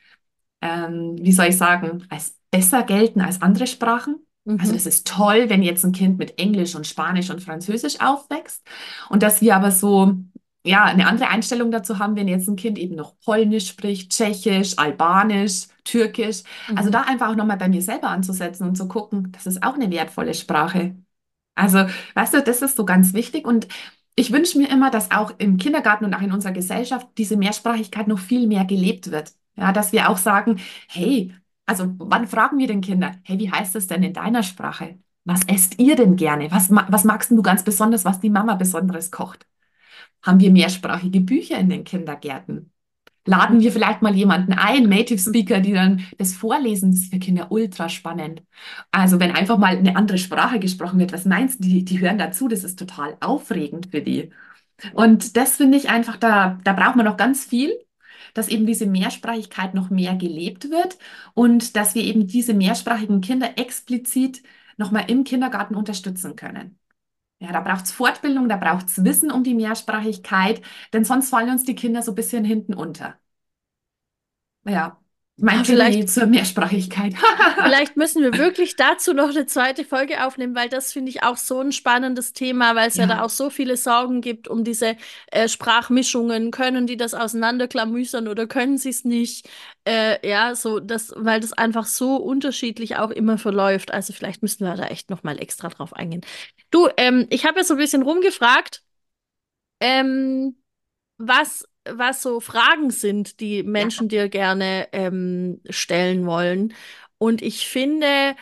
ähm, wie soll ich sagen, als besser gelten als andere Sprachen. Also Mhm. das ist toll, wenn jetzt ein Kind mit Englisch und Spanisch und Französisch aufwächst und dass wir aber so, ja, eine andere Einstellung dazu haben, wenn jetzt ein Kind eben noch Polnisch spricht, Tschechisch, Albanisch, Türkisch. Also Mhm. da einfach auch nochmal bei mir selber anzusetzen und zu gucken, das ist auch eine wertvolle Sprache. Also, weißt du, das ist so ganz wichtig und ich wünsche mir immer, dass auch im Kindergarten und auch in unserer Gesellschaft diese Mehrsprachigkeit noch viel mehr gelebt wird. Ja, dass wir auch sagen, hey, also wann fragen wir den Kinder, hey, wie heißt es denn in deiner Sprache? Was esst ihr denn gerne? Was, ma- was magst denn du ganz besonders, was die Mama Besonderes kocht? Haben wir mehrsprachige Bücher in den Kindergärten? Laden wir vielleicht mal jemanden ein, Native Speaker, die dann das vorlesen, das ist für Kinder ultra spannend. Also wenn einfach mal eine andere Sprache gesprochen wird, was meinst du, die, die hören dazu, das ist total aufregend für die. Und das finde ich einfach, da, da braucht man noch ganz viel. dass eben diese Mehrsprachigkeit noch mehr gelebt wird und dass wir eben diese mehrsprachigen Kinder explizit nochmal im Kindergarten unterstützen können. Ja, da braucht es Fortbildung, da braucht es Wissen um die Mehrsprachigkeit, denn sonst fallen uns die Kinder so ein bisschen hinten unter. Ja, mein Ja, vielleicht Plädoyer zur Mehrsprachigkeit. Vielleicht müssen wir wirklich dazu noch eine zweite Folge aufnehmen, weil das finde ich auch so ein spannendes Thema, weil es ja da Ja, auch so viele Sorgen gibt um diese äh, Sprachmischungen. Können die das auseinanderklamüsern oder können sie es nicht? Äh, ja, so das, weil das einfach so unterschiedlich auch immer verläuft. Also vielleicht müssen wir da echt noch mal extra drauf eingehen. Du, ähm, ich habe ja so ein bisschen rumgefragt. Ähm, was, was so Fragen sind, die ja. Menschen dir gerne ähm, stellen wollen. Und ich finde,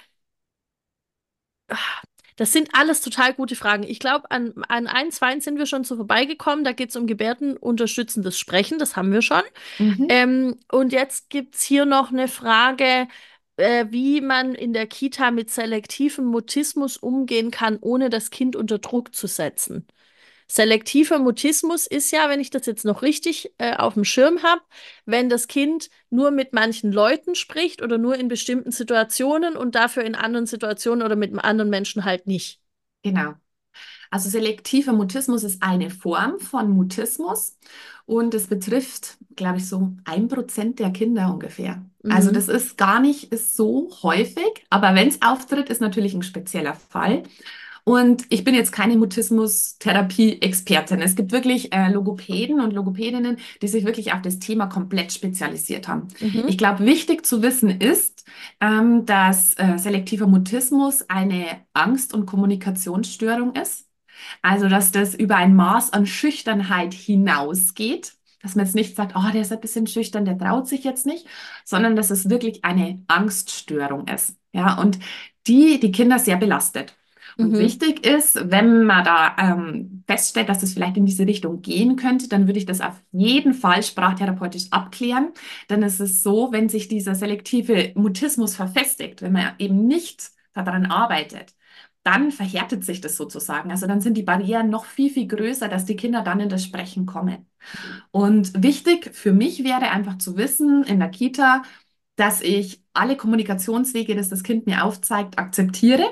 das sind alles total gute Fragen. Ich glaube, an, an ein, zwei sind wir schon so vorbeigekommen. Da geht es um gebärdenunterstützendes Sprechen, das haben wir schon. Mhm. Ähm, und jetzt gibt es hier noch eine Frage, äh, wie man in der Kita mit selektivem Mutismus umgehen kann, ohne das Kind unter Druck zu setzen. Selektiver Mutismus ist ja, wenn ich das jetzt noch richtig äh, auf dem Schirm habe, wenn das Kind nur mit manchen Leuten spricht oder nur in bestimmten Situationen und dafür in anderen Situationen oder mit einem anderen Menschen halt nicht. Genau. Also selektiver Mutismus ist eine Form von Mutismus und es betrifft, glaube ich, so ein Prozent der Kinder ungefähr. Also das Mhm. ist gar nicht ist so häufig, aber wenn es auftritt, ist natürlich ein spezieller Fall. Und ich bin jetzt keine Mutismus-Therapie-Expertin. Es gibt wirklich äh, Logopäden und Logopädinnen, die sich wirklich auf das Thema komplett spezialisiert haben. Mhm. Ich glaube, wichtig zu wissen ist, ähm, dass äh, selektiver Mutismus eine Angst- und Kommunikationsstörung ist. Also, dass das über ein Maß an Schüchternheit hinausgeht. Dass man jetzt nicht sagt, oh, der ist ein bisschen schüchtern, der traut sich jetzt nicht, sondern dass es wirklich eine Angststörung ist. Ja, und die die Kinder sehr belastet. Und Mhm. wichtig ist, wenn man da ähm, feststellt, dass es vielleicht in diese Richtung gehen könnte, dann würde ich das auf jeden Fall sprachtherapeutisch abklären. Denn es ist so, wenn sich dieser selektive Mutismus verfestigt, wenn man eben nicht daran arbeitet, dann verhärtet sich das sozusagen. Also dann sind die Barrieren noch viel, viel größer, dass die Kinder dann in das Sprechen kommen. Und wichtig für mich wäre einfach zu wissen in der Kita, dass ich alle Kommunikationswege, das das Kind mir aufzeigt, akzeptiere,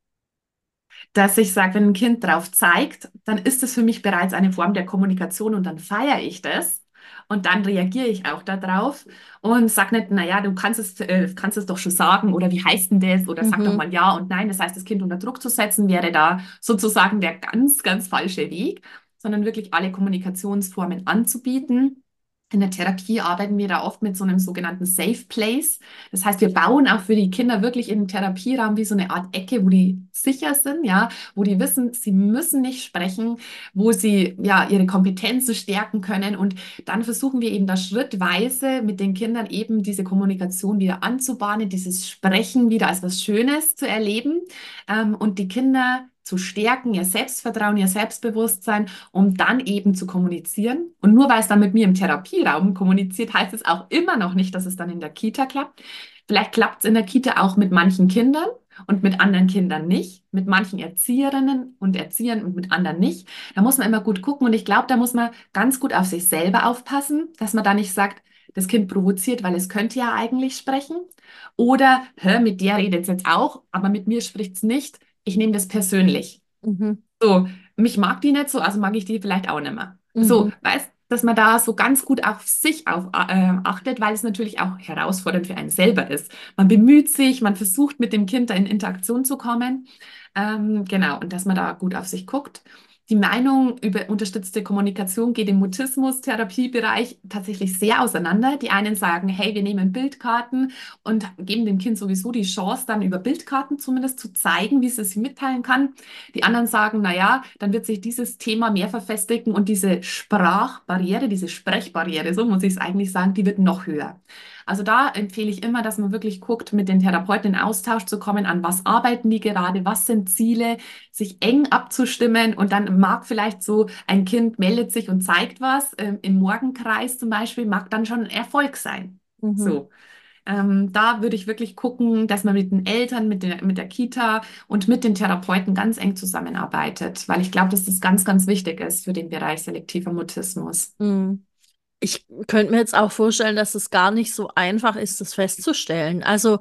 dass ich sage, wenn ein Kind drauf zeigt, dann ist es für mich bereits eine Form der Kommunikation und dann feiere ich das. Und dann reagiere ich auch darauf und sag nicht, naja, du kannst es, äh, kannst es doch schon sagen oder wie heißt denn das oder sag doch Mhm. mal ja und nein. Das heißt, das Kind unter Druck zu setzen, wäre da sozusagen der ganz, ganz falsche Weg, sondern wirklich alle Kommunikationsformen anzubieten. In der Therapie arbeiten wir da oft mit so einem sogenannten Safe Place. Das heißt, wir bauen auch für die Kinder wirklich in den Therapieraum wie so eine Art Ecke, wo die sicher sind, ja, wo die wissen, sie müssen nicht sprechen, wo sie ja ihre Kompetenzen stärken können. Und dann versuchen wir eben da schrittweise mit den Kindern eben diese Kommunikation wieder anzubahnen, dieses Sprechen wieder als was Schönes zu erleben, ähm, und die Kinder zu stärken, ihr Selbstvertrauen, ihr Selbstbewusstsein, um dann eben zu kommunizieren. Und nur weil es dann mit mir im Therapieraum kommuniziert, heißt es auch immer noch nicht, dass es dann in der Kita klappt. Vielleicht klappt es in der Kita auch mit manchen Kindern und mit anderen Kindern nicht, mit manchen Erzieherinnen und Erziehern und mit anderen nicht. Da muss man immer gut gucken und ich glaube, da muss man ganz gut auf sich selber aufpassen, dass man da nicht sagt, das Kind provoziert, weil es könnte ja eigentlich sprechen. Oder, hör, mit der redet es jetzt auch, aber mit mir spricht es nicht. Ich nehme das persönlich. Mhm. So, mich mag die nicht so, also mag ich die vielleicht auch nicht mehr. So, Mhm. weißt, dass man da so ganz gut auf sich auf, äh, achtet, weil es natürlich auch herausfordernd für einen selber ist. Man bemüht sich, man versucht mit dem Kind da in Interaktion zu kommen. Ähm, genau, und dass man da gut auf sich guckt. Die Meinung über unterstützte Kommunikation geht im Mutismus-Therapiebereich tatsächlich sehr auseinander. Die einen sagen, hey, wir nehmen Bildkarten und geben dem Kind sowieso die Chance, dann über Bildkarten zumindest zu zeigen, wie es es mitteilen kann. Die anderen sagen, na ja, dann wird sich dieses Thema mehr verfestigen und diese Sprachbarriere, diese Sprechbarriere, so muss ich es eigentlich sagen, die wird noch höher. Also da empfehle ich immer, dass man wirklich guckt, mit den Therapeuten in Austausch zu kommen, an was arbeiten die gerade, was sind Ziele, sich eng abzustimmen und dann mag vielleicht so ein Kind meldet sich und zeigt was, ähm, im Morgenkreis zum Beispiel, mag dann schon ein Erfolg sein. Mhm. So. Ähm, da würde ich wirklich gucken, dass man mit den Eltern, mit der, mit der Kita und mit den Therapeuten ganz eng zusammenarbeitet, weil ich glaube, dass das ganz, ganz wichtig ist für den Bereich selektiver Mutismus. Mhm. Ich könnte mir jetzt auch vorstellen, dass es gar nicht so einfach ist, das festzustellen. Also,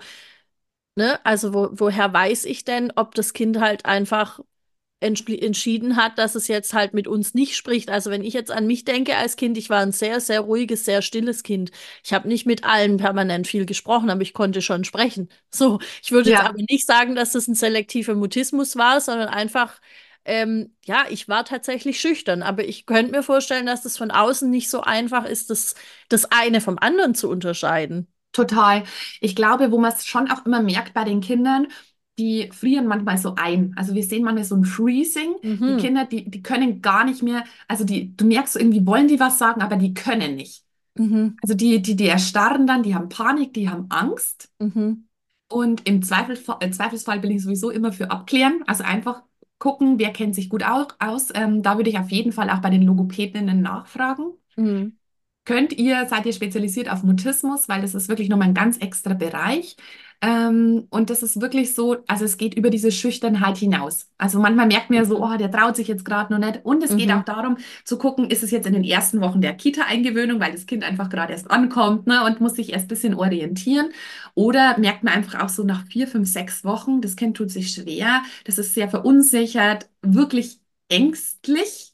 ne, also wo, woher weiß ich denn, ob das Kind halt einfach entspli- entschieden hat, dass es jetzt halt mit uns nicht spricht. Also wenn ich jetzt an mich denke als Kind, ich war ein sehr, sehr ruhiges, sehr stilles Kind. Ich habe nicht mit allen permanent viel gesprochen, aber ich konnte schon sprechen. So, ich würde jetzt aber Ja, nicht sagen, dass das ein selektiver Mutismus war, sondern einfach, ähm, ja, ich war tatsächlich schüchtern. Aber ich könnte mir vorstellen, dass das von außen nicht so einfach ist, das, das eine vom anderen zu unterscheiden. total. Ich glaube, wo man es schon auch immer merkt bei den Kindern, die frieren manchmal so ein. Also wir sehen manchmal so ein Freezing. Die Mhm, Kinder, die, die können gar nicht mehr, also die, du merkst so irgendwie, wollen die was sagen, aber die können nicht. mhm, Also die, die, die erstarren dann, die haben Panik, die haben Angst. mhm, Und im Zweifelsfall, äh, Zweifelsfall bin ich sowieso immer für abklären. Also einfach gucken, wer kennt sich gut au aus. Ähm, da würde ich auf jeden Fall auch bei den Logopädinnen nachfragen. mhm, Könnt ihr, seid ihr spezialisiert auf Mutismus, weil das ist wirklich nochmal ein ganz extra Bereich. Ähm, und das ist wirklich so, also es geht über diese Schüchternheit hinaus. Also manchmal merkt man ja so, mhm, oh, der traut sich jetzt gerade noch nicht. Und es geht auch mhm, darum zu gucken, ist es jetzt in den ersten Wochen der Kita-Eingewöhnung, weil das Kind einfach gerade erst ankommt, ne, und muss sich erst ein bisschen orientieren. Oder merkt man einfach auch so nach vier, fünf, sechs Wochen, das Kind tut sich schwer, das ist sehr verunsichert, wirklich ängstlich.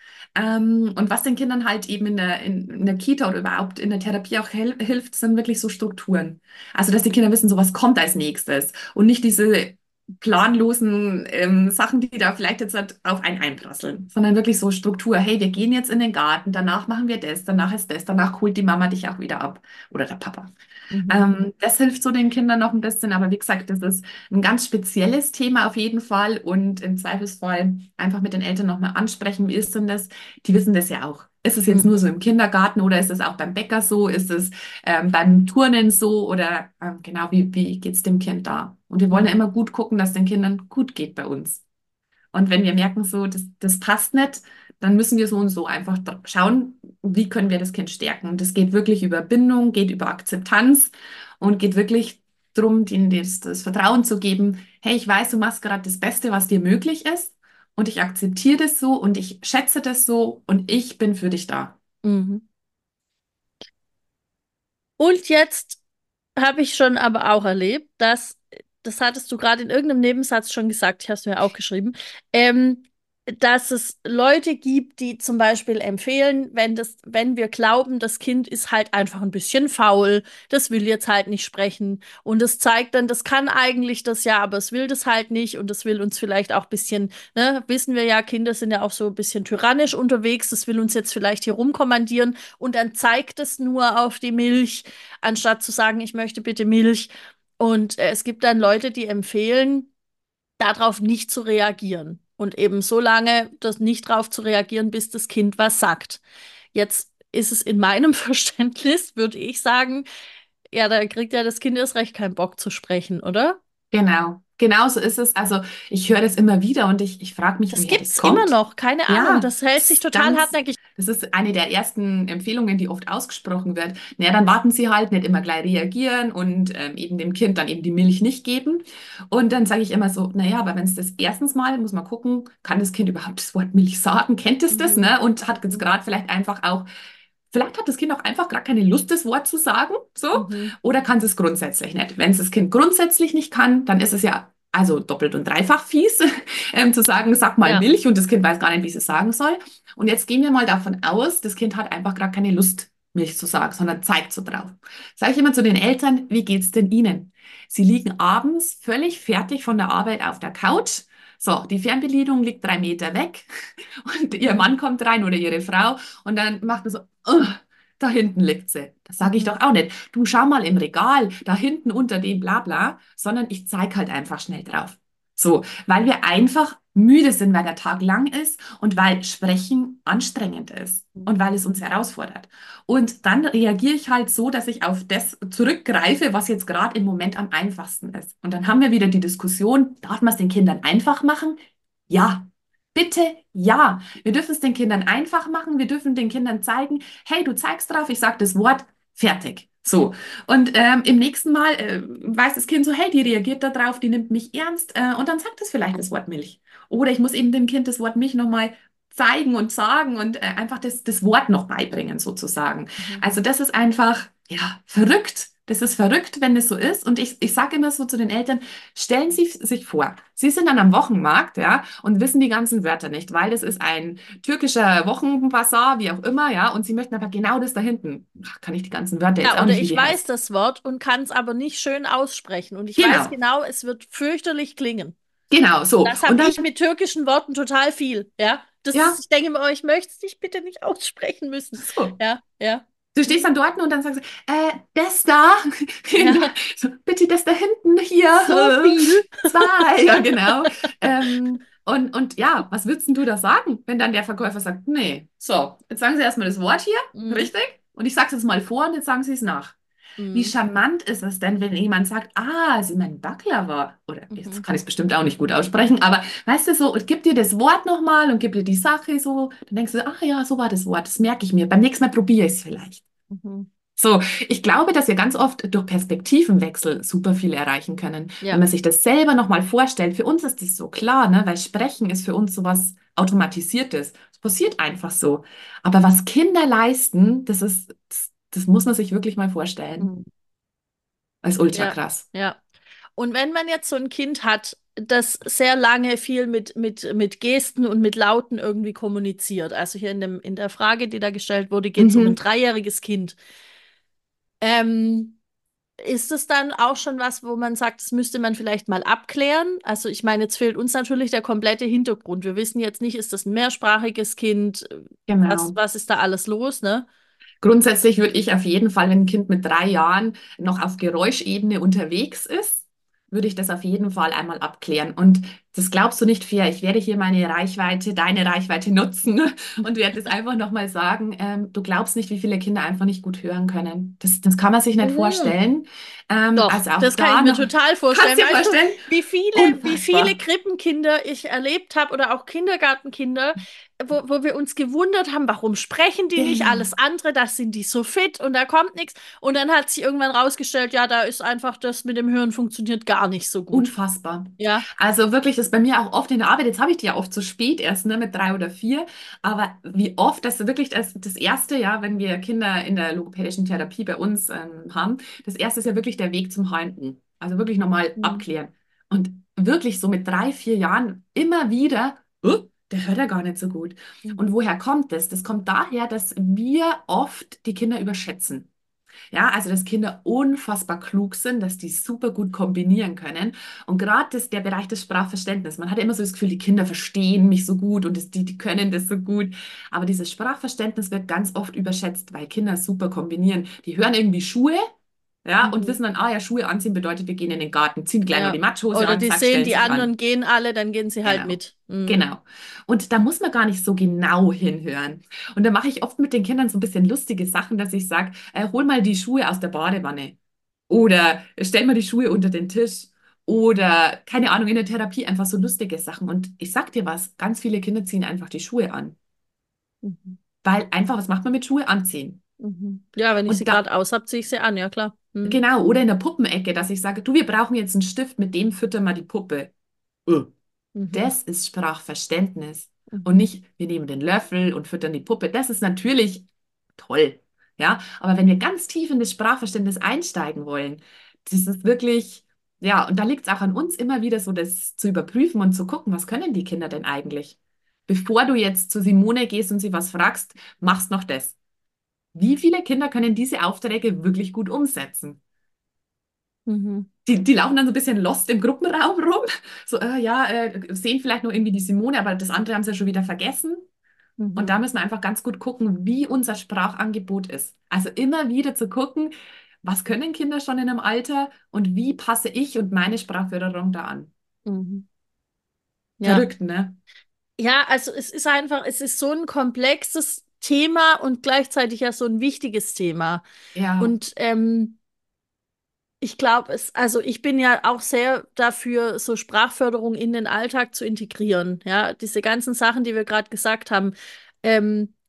Ähm, und was den Kindern halt eben in der, in, in der Kita oder überhaupt in der Therapie auch hel hilft, sind wirklich so Strukturen. Also, dass die Kinder wissen, so was kommt als nächstes und nicht diese planlosen ähm, Sachen, die da vielleicht jetzt halt auf einen einprasseln, sondern wirklich so Struktur. Hey, wir gehen jetzt in den Garten, danach machen wir das, danach ist das, danach holt die Mama dich auch wieder ab oder der Papa. mhm, Ähm, das hilft so den Kindern noch ein bisschen, aber wie gesagt, das ist ein ganz spezielles Thema auf jeden Fall und im Zweifelsfall einfach mit den Eltern nochmal ansprechen, wie ist denn das? Die wissen das ja auch. Ist es jetzt nur so mhm, im Kindergarten oder ist es auch beim Bäcker so? Ist es ähm, beim Turnen so? Oder ähm, genau, wie, wie geht es dem Kind da? Und wir wollen ja mhm, immer gut gucken, dass den Kindern gut geht bei uns. Und wenn wir merken, so, das, das passt nicht, dann müssen wir so und so einfach dra- schauen, wie können wir das Kind stärken. Und das geht wirklich über Bindung, geht über Akzeptanz und geht wirklich darum, ihnen das, das Vertrauen zu geben, hey, ich weiß, du machst gerade das Beste, was dir möglich ist. Und ich akzeptiere das so und ich schätze das so und ich bin für dich da. mhm. Und jetzt habe ich schon aber auch erlebt, dass, das hattest du gerade in irgendeinem Nebensatz schon gesagt, ich habe es mir auch geschrieben, ähm, dass es Leute gibt, die zum Beispiel empfehlen, wenn das, wenn wir glauben, das Kind ist halt einfach ein bisschen faul, das will jetzt halt nicht sprechen und es zeigt dann, das kann eigentlich das ja, aber es will das halt nicht und das will uns vielleicht auch ein bisschen, ne, wissen wir ja, Kinder sind ja auch so ein bisschen tyrannisch unterwegs, das will uns jetzt vielleicht hier rumkommandieren und dann zeigt es nur auf die Milch anstatt zu sagen, ich möchte bitte Milch. Und äh, es gibt dann Leute, die empfehlen, darauf nicht zu reagieren. Und eben so lange das nicht darauf zu reagieren, bis das Kind was sagt. Jetzt ist es in meinem Verständnis, würde ich sagen, ja, da kriegt ja das Kind erst recht keinen Bock zu sprechen, oder? Genau, genau so ist es. Also ich höre das immer wieder und ich, ich frage mich, Das woher das gibt's immer kommt. noch, keine Ahnung. Ja, Das hält das sich ist total ganz, hartnäckig. das ist eine der ersten Empfehlungen, die oft ausgesprochen wird. Naja, dann warten Sie halt, nicht immer gleich reagieren und ähm, eben dem Kind dann eben die Milch nicht geben. Und dann sage ich immer so, naja, aber wenn es das erstens mal, muss man gucken, kann das Kind überhaupt das Wort Milch sagen? Kennt es das, Mhm. ne? Und hat jetzt Mhm. gerade vielleicht einfach auch, vielleicht hat das Kind auch einfach gerade keine Lust, das Wort zu sagen, so. Mhm. Oder kann es grundsätzlich nicht? Wenn es das Kind grundsätzlich nicht kann, dann ist es ja also doppelt und dreifach fies, ähm, zu sagen, sag mal Ja. Milch und das Kind weiß gar nicht, wie es es sagen soll. Und jetzt gehen wir mal davon aus, das Kind hat einfach gerade keine Lust, Milch zu sagen, sondern zeigt so drauf. Sage ich immer zu den Eltern, wie geht's denn Ihnen? Sie liegen abends völlig fertig von der Arbeit auf der Couch. So, die Fernbedienung liegt drei Meter weg und ihr Mhm. Mann kommt rein oder ihre Frau und dann macht er so, "Ugh, da hinten liegt sie. Das sage ich Mhm. doch auch nicht. Du schau mal im Regal, da hinten unter dem Blabla, sondern ich zeige halt einfach schnell drauf. So, weil wir einfach müde sind, weil der Tag lang ist und weil Sprechen anstrengend ist und weil es uns herausfordert. Und dann reagiere ich halt so, dass ich auf das zurückgreife, was jetzt gerade im Moment am einfachsten ist. Und dann haben wir wieder die Diskussion, darf man es den Kindern einfach machen? Ja. Bitte ja. Wir dürfen es den Kindern einfach machen. Wir dürfen den Kindern zeigen, hey, du zeigst drauf, ich sage das Wort, fertig. So. Und ähm, im nächsten Mal äh, weiß das Kind so, hey, die reagiert da drauf, die nimmt mich ernst äh, und dann sagt es vielleicht das Wort Milch. Oder ich muss eben dem Kind das Wort Milch nochmal zeigen und sagen und äh, einfach das, das Wort noch beibringen sozusagen. Mhm. Also das ist einfach, ja, verrückt. Das ist verrückt, wenn das so ist. Und ich, ich sage immer so zu den Eltern, stellen Sie sich vor, Sie sind dann am Wochenmarkt, ja, und wissen die ganzen Wörter nicht, weil das ist ein türkischer Wochenbazar, wie auch immer, ja, und Sie möchten aber genau das da hinten. Ach, kann ich die ganzen Wörter jetzt Ja, auch oder nicht, wie ich die weiß heißt. das Wort und kann es aber nicht schön aussprechen. Und ich weiß Genau, genau, es wird fürchterlich klingen. genau, so. Das Und habe dann, ich mit türkischen Worten total viel. Ja, das ist, ja, ich denke mir, oh, ich möchte es nicht bitte nicht aussprechen müssen. so. Ja, ja. Du stehst Mhm. dann dort und dann sagst du, äh, das da, Ja, so, bitte das da hinten hier, so äh, viel. zwei, ja genau. Ähm, und, und ja, was würdest denn du da sagen, wenn dann der Verkäufer sagt, nee, so, jetzt sagen Sie erstmal das Wort hier, Mhm. richtig? Und ich sage es jetzt mal vor und jetzt sagen Sie es nach. Wie Mhm. charmant ist es denn, wenn jemand sagt, ah, Sie meinen Baklava? Oder jetzt Mhm. kann ich es bestimmt auch nicht gut aussprechen, aber weißt du so, und gib dir das Wort nochmal und gib dir die Sache so, dann denkst du, ach ja, so war das Wort, das merke ich mir. Beim nächsten Mal probiere ich es vielleicht. Mhm. So, ich glaube, dass wir ganz oft durch Perspektivenwechsel super viel erreichen können. Wenn Ja. man sich das selber nochmal vorstellt, für uns ist das so klar, ne? Weil Sprechen ist für uns sowas Automatisiertes. Es passiert einfach so. Aber was Kinder leisten, das ist, das, das muss man sich wirklich mal vorstellen. Mhm. Das ist ultra Ja, krass. ja. Und wenn man jetzt so ein Kind hat, das sehr lange viel mit, mit, mit Gesten und mit Lauten irgendwie kommuniziert, also hier in dem, in der Frage, die da gestellt wurde, geht es um ein Mhm. dreijähriges Kind. Ähm, Ist es dann auch schon was, wo man sagt, das müsste man vielleicht mal abklären? Also ich meine, jetzt fehlt uns natürlich der komplette Hintergrund. Wir wissen jetzt nicht, ist das ein mehrsprachiges Kind? Was, Genau. was ist da alles los, ne? Grundsätzlich würde ich auf jeden Fall, wenn ein Kind mit drei Jahren noch auf Geräuschebene unterwegs ist, würde ich das auf jeden Fall einmal abklären. Und das glaubst du nicht fair. Ich werde hier meine Reichweite, deine Reichweite nutzen und werde das einfach nochmal sagen. Ähm, du glaubst nicht, wie viele Kinder einfach nicht gut hören können. Das, das kann man sich nicht Mhm. vorstellen. Ähm, Doch, also auch das kann ich da mir noch, total kannst vorstellen. dir Weißt du, vorstellen, wie viele, wie viele unfassbar. Krippenkinder ich erlebt habe oder auch Kindergartenkinder, wo, wo wir uns gewundert haben, warum sprechen die nicht? Alles Genau. andere, da sind die so fit und da kommt nichts. Und dann hat sich irgendwann rausgestellt, ja, da ist einfach das mit dem Hören funktioniert gar nicht so gut. Unfassbar. Ja. Also wirklich, das ist bei mir auch oft in der Arbeit. Jetzt habe ich die ja oft zu spät erst, ne, mit drei oder vier. Aber wie oft, das ist wirklich das, das erste, ja, wenn wir Kinder in der logopädischen Therapie bei uns ähm, haben, das erste ist ja wirklich der Weg zum Heulen. Also wirklich nochmal Mhm. abklären. Und wirklich so mit drei, vier Jahren immer wieder, "Äh, der hört ja gar nicht so gut." Und Mhm. woher kommt das? Das kommt daher, dass wir oft die Kinder überschätzen. Ja, also dass Kinder unfassbar klug sind, dass die super gut kombinieren können. Und gerade das, der Bereich des Sprachverständnisses, man hat ja immer so das Gefühl, die Kinder verstehen mich so gut und das, die, die können das so gut. Aber dieses Sprachverständnis wird ganz oft überschätzt, weil Kinder super kombinieren. Die hören irgendwie Schuhe, ja, und Mhm. wissen dann, ah ja, Schuhe anziehen bedeutet, wir gehen in den Garten, ziehen gleich noch die Ja. Matschhose Oder an, die zack, sehen, stellen die sich an. anderen gehen alle, dann gehen sie halt Genau. mit. Mhm. Genau. Und da muss man gar nicht so genau hinhören. Und da mache ich oft mit den Kindern so ein bisschen lustige Sachen, dass ich sage, äh, hol mal die Schuhe aus der Badewanne. Oder stell mal die Schuhe unter den Tisch. Oder, keine Ahnung, in der Therapie einfach so lustige Sachen. Und ich sag dir was, ganz viele Kinder ziehen einfach die Schuhe an. Mhm. Weil einfach, was macht man mit Schuhe anziehen? Mhm. Ja, wenn ich sie Und da, gerade aus habe, ziehe ich sie an, ja klar. Mhm. genau, oder in der Puppenecke, dass ich sage, du, wir brauchen jetzt einen Stift, mit dem füttern wir die Puppe. Äh. Mhm. Das ist Sprachverständnis. Und Mhm. nicht, wir nehmen den Löffel und füttern die Puppe. Das ist natürlich toll. Ja, aber wenn wir ganz tief in das Sprachverständnis einsteigen wollen, das ist wirklich, ja, und da liegt es auch an uns immer wieder so, das zu überprüfen und zu gucken, was können die Kinder denn eigentlich? Bevor du jetzt zu Simone gehst und sie was fragst, machst noch das. Wie viele Kinder können diese Aufträge wirklich gut umsetzen? Mhm. Die, die laufen dann so ein bisschen lost im Gruppenraum rum. So, äh, ja, äh, sehen vielleicht noch irgendwie die Simone, aber das andere haben sie ja schon wieder vergessen. Und Mhm. da müssen wir einfach ganz gut gucken, wie unser Sprachangebot ist. Also immer wieder zu gucken, was können Kinder schon in einem Alter und wie passe ich und meine Sprachförderung da an. Mhm. Ja. Verrückt, ne? Ja, also es ist einfach, es ist so ein komplexes Thema und gleichzeitig ja so ein wichtiges Thema. Ja, Und ähm, ich glaube, es, also ich bin ja auch sehr dafür, so Sprachförderung in den Alltag zu integrieren. Ja, diese ganzen Sachen, die wir gerade gesagt haben. Ähm,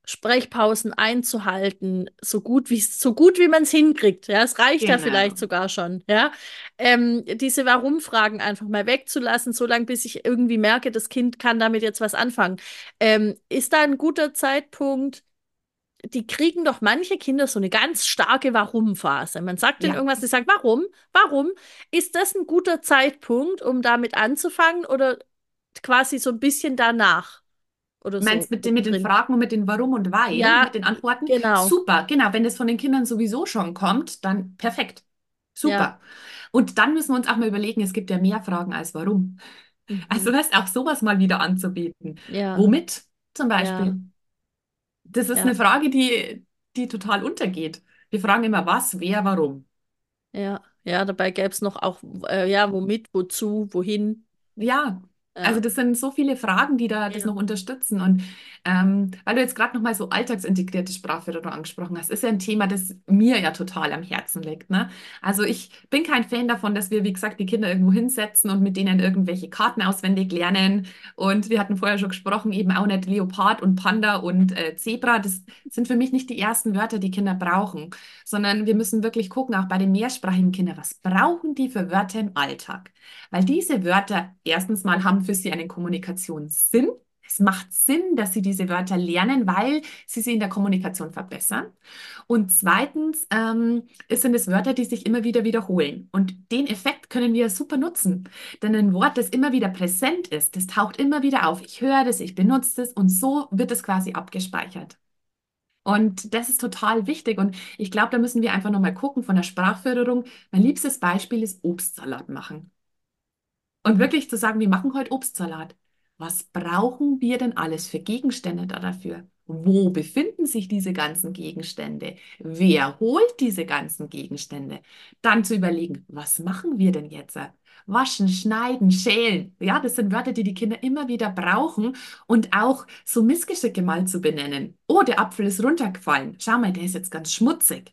Sprechpausen einzuhalten, so gut wie so gut wie man es hinkriegt. Ja, es reicht ja vielleicht Genau. sogar schon. Ja, ähm, diese Warum-Fragen einfach mal wegzulassen, solange bis ich irgendwie merke, das Kind kann damit jetzt was anfangen. Ähm, ist da ein guter Zeitpunkt? Die kriegen doch manche Kinder so eine ganz starke Warum-Phase. Man sagt denen Ja. irgendwas, die sagen, warum? Warum? Ist das ein guter Zeitpunkt, um damit anzufangen oder quasi so ein bisschen danach oder so Meinst mit den, mit den mittendrin? Fragen und mit den Warum und Weil, Ja, mit den Antworten? genau. Super, genau. Wenn das von den Kindern sowieso schon kommt, dann perfekt. Ja. Super. Und dann müssen wir uns auch mal überlegen, es gibt ja mehr Fragen als Warum. Mhm. Also weißt auch sowas mal wieder anzubieten. Ja, Womit zum ja, Beispiel? Das ist ja, eine Frage, die, die total untergeht. Wir fragen immer was, wer, warum. ja, ja. Dabei gäbe es noch auch, äh, ja, womit, wozu, wohin. Ja, also Ja, das sind so viele Fragen, die da das ja. noch unterstützen. Und ähm, weil du jetzt gerade nochmal so alltagsintegrierte Sprachförderung angesprochen hast, ist ja ein Thema, das mir ja total am Herzen liegt, ne? Also ich bin kein Fan davon, dass wir, wie gesagt, die Kinder irgendwo hinsetzen und mit denen irgendwelche Karten auswendig lernen. Und wir hatten vorher schon gesprochen, eben auch nicht Leopard und Panda und äh, Zebra. Das sind für mich nicht die ersten Wörter, die Kinder brauchen, sondern wir müssen wirklich gucken, auch bei den mehrsprachigen Kindern, was brauchen die für Wörter im Alltag? Weil diese Wörter erstens mal haben für sie einen Kommunikationssinn. Es macht Sinn, dass sie diese Wörter lernen, weil sie sie in der Kommunikation verbessern. Und zweitens ähm, es sind es Wörter, die sich immer wieder wiederholen. Und den Effekt können wir super nutzen. Denn ein Wort, das immer wieder präsent ist, das taucht immer wieder auf. Ich höre das, ich benutze das und so wird es quasi abgespeichert. Und das ist total wichtig. Und ich glaube, da müssen wir einfach nochmal gucken von der Sprachförderung. Mein liebstes Beispiel ist Obstsalat machen. Und Mhm. wirklich zu sagen, wir machen heute Obstsalat. Was brauchen wir denn alles für Gegenstände da dafür? Wo befinden sich diese ganzen Gegenstände? Wer holt diese ganzen Gegenstände? Dann zu überlegen, was machen wir denn jetzt? Waschen, schneiden, schälen. Ja, das sind Wörter, die die Kinder immer wieder brauchen und auch so Missgeschicke mal zu benennen. Oh, der Apfel ist runtergefallen. Schau mal, der ist jetzt ganz schmutzig.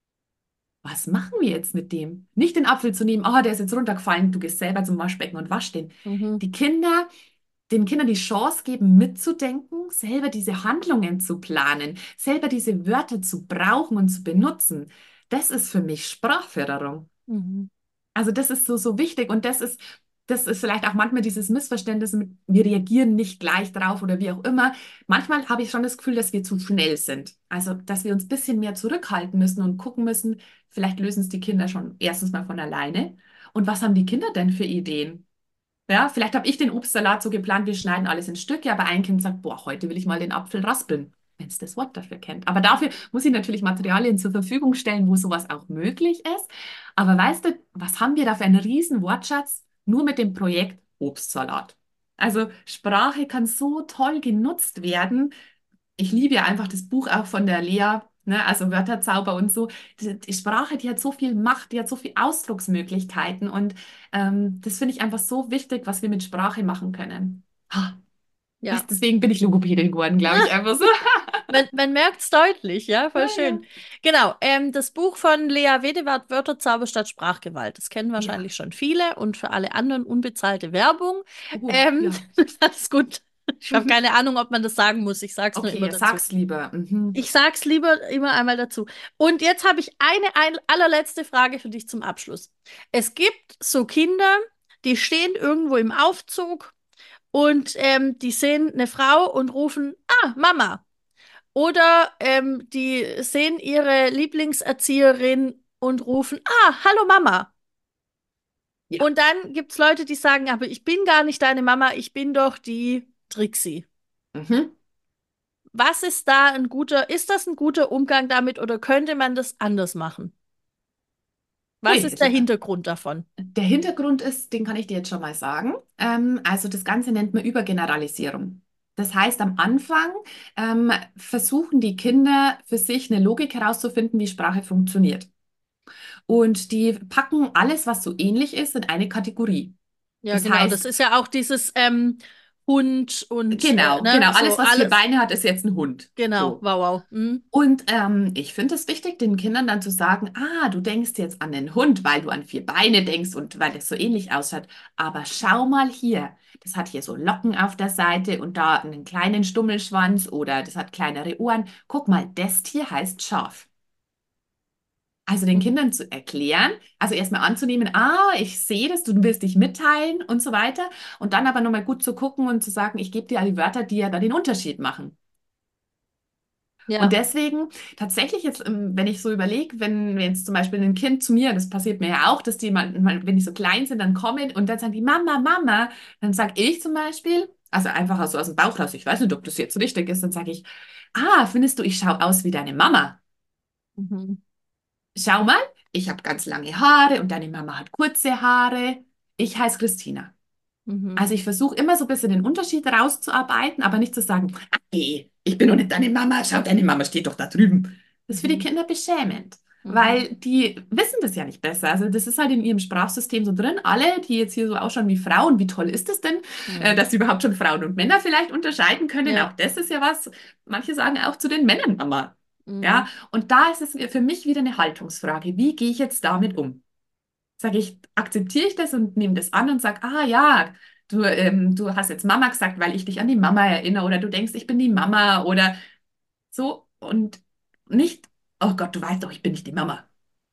Was machen wir jetzt mit dem? Nicht den Apfel zu nehmen, ah, der ist jetzt runtergefallen, du gehst selber zum Waschbecken und wasch den. Mhm. Die Kinder, den Kindern die Chance geben, mitzudenken, selber diese Handlungen zu planen, selber diese Wörter zu brauchen und zu benutzen. Das ist für mich Sprachförderung. Mhm. Also das ist so, so wichtig und das ist, das ist vielleicht auch manchmal dieses Missverständnis mit, wir reagieren nicht gleich drauf oder wie auch immer. Manchmal habe ich schon das Gefühl, dass wir zu schnell sind. Also, dass wir uns ein bisschen mehr zurückhalten müssen und gucken müssen, vielleicht lösen es die Kinder schon erstens mal von alleine. Und was haben die Kinder denn für Ideen? Ja, vielleicht habe ich den Obstsalat so geplant, wir schneiden alles in Stücke, aber ein Kind sagt, boah, heute will ich mal den Apfel raspeln, wenn es das Wort dafür kennt. Aber dafür muss ich natürlich Materialien zur Verfügung stellen, wo sowas auch möglich ist. Aber weißt du, was haben wir da für einen riesen Wortschatz? Nur mit dem Projekt Obstsalat. Also Sprache kann so toll genutzt werden. Ich liebe ja einfach das Buch auch von der Lea, ne, also Wörterzauber und so. Die, die Sprache, die hat so viel Macht, die hat so viele Ausdrucksmöglichkeiten und ähm, das finde ich einfach so wichtig, was wir mit Sprache machen können. Ha, weißt, Ja. deswegen bin ich Logopädin geworden, glaube ich, einfach so. Man, man merkt es deutlich, ja, Ja, voll ja. schön. Genau, ähm, das Buch von Lea Wedewart, Wörterzauber statt Sprachgewalt. Das kennen Ja. wahrscheinlich schon viele und für alle anderen unbezahlte Werbung. Oh, Ähm, ja. das ist gut. Ich habe keine Ahnung, ob man das sagen muss. Ich sage es nur Okay, immer ja, dazu. sag's lieber. Mhm. Ich sag's lieber immer einmal dazu. Und jetzt habe ich eine ein, allerletzte Frage für dich zum Abschluss. Es gibt so Kinder, die stehen irgendwo im Aufzug und ähm, die sehen eine Frau und rufen, ah, Mama. Oder ähm, die sehen ihre Lieblingserzieherin und rufen, ah, hallo Mama. Ja. Und dann gibt es Leute, die sagen, aber ich bin gar nicht deine Mama, ich bin doch die Trixie. Mhm. Was ist da ein guter, ist das ein guter Umgang damit oder könnte man das anders machen? Was Hui, ist der Hintergrund davon? der Hintergrund ist, den kann ich dir jetzt schon mal sagen. Ähm, also das Ganze nennt man Übergeneralisierung. Das heißt, am Anfang ähm, versuchen die Kinder für sich eine Logik herauszufinden, wie Sprache funktioniert. Und die packen alles, was so ähnlich ist, in eine Kategorie. Ja, Das genau. Das heißt, ist ja auch dieses ähm, Hund und äh, Genau, genau. ne, Alles, so was vier alles. Beine hat, ist jetzt ein Hund. Genau, So. wow, wow. Mhm. Und ähm, ich finde es wichtig, den Kindern dann zu sagen, ah, du denkst jetzt an den Hund, weil du an vier Beine denkst und weil es so ähnlich ausschaut. Aber schau mal hier, das hat hier so Locken auf der Seite und da einen kleinen Stummelschwanz oder das hat kleinere Ohren. Guck mal, das Tier heißt Schaf. Also den Mhm. Kindern zu erklären, also erstmal anzunehmen, ah, ich sehe das, du willst dich mitteilen und so weiter. Und dann aber nochmal gut zu gucken und zu sagen, ich gebe dir all die Wörter, die ja dann den Unterschied machen. Und Ja. deswegen tatsächlich jetzt, ähm, wenn ich so überlege, wenn wenn jetzt zum Beispiel ein Kind zu mir, das passiert mir ja auch, dass die mal, mal, wenn die so klein sind, dann kommen und dann sagen die Mama, Mama, dann sage ich zum Beispiel, also einfach so aus dem Bauch raus, ich weiß nicht, ob das jetzt richtig ist, dann sage ich, ah, findest du, ich schaue aus wie deine Mama? Mhm. Schau mal, ich habe ganz lange Haare und deine Mama hat kurze Haare. Ich heiße Christina. Mhm. Also ich versuche immer so ein bisschen den Unterschied rauszuarbeiten, aber nicht zu sagen, ah, nee, ich bin doch nicht deine Mama, schau, deine Mama steht doch da drüben. Das ist für die Mhm. Kinder beschämend, Mhm. weil die wissen das ja nicht besser. Also das ist halt in ihrem Sprachsystem so drin. Alle, die jetzt hier so ausschauen wie Frauen, wie toll ist es denn, äh, Mhm. dass sie überhaupt schon Frauen und Männer vielleicht unterscheiden können? Auch Ja. das ist ja was. Manche sagen auch zu den Männern Mama. Ja, Mhm. und da ist es für mich wieder eine Haltungsfrage. Wie gehe ich jetzt damit um? Sage ich, akzeptiere ich das und nehme das an und sage, ah ja, du, ähm, du hast jetzt Mama gesagt, weil ich dich an die Mama erinnere oder du denkst, ich bin die Mama oder so und nicht, oh Gott, du weißt doch, ich bin nicht die Mama.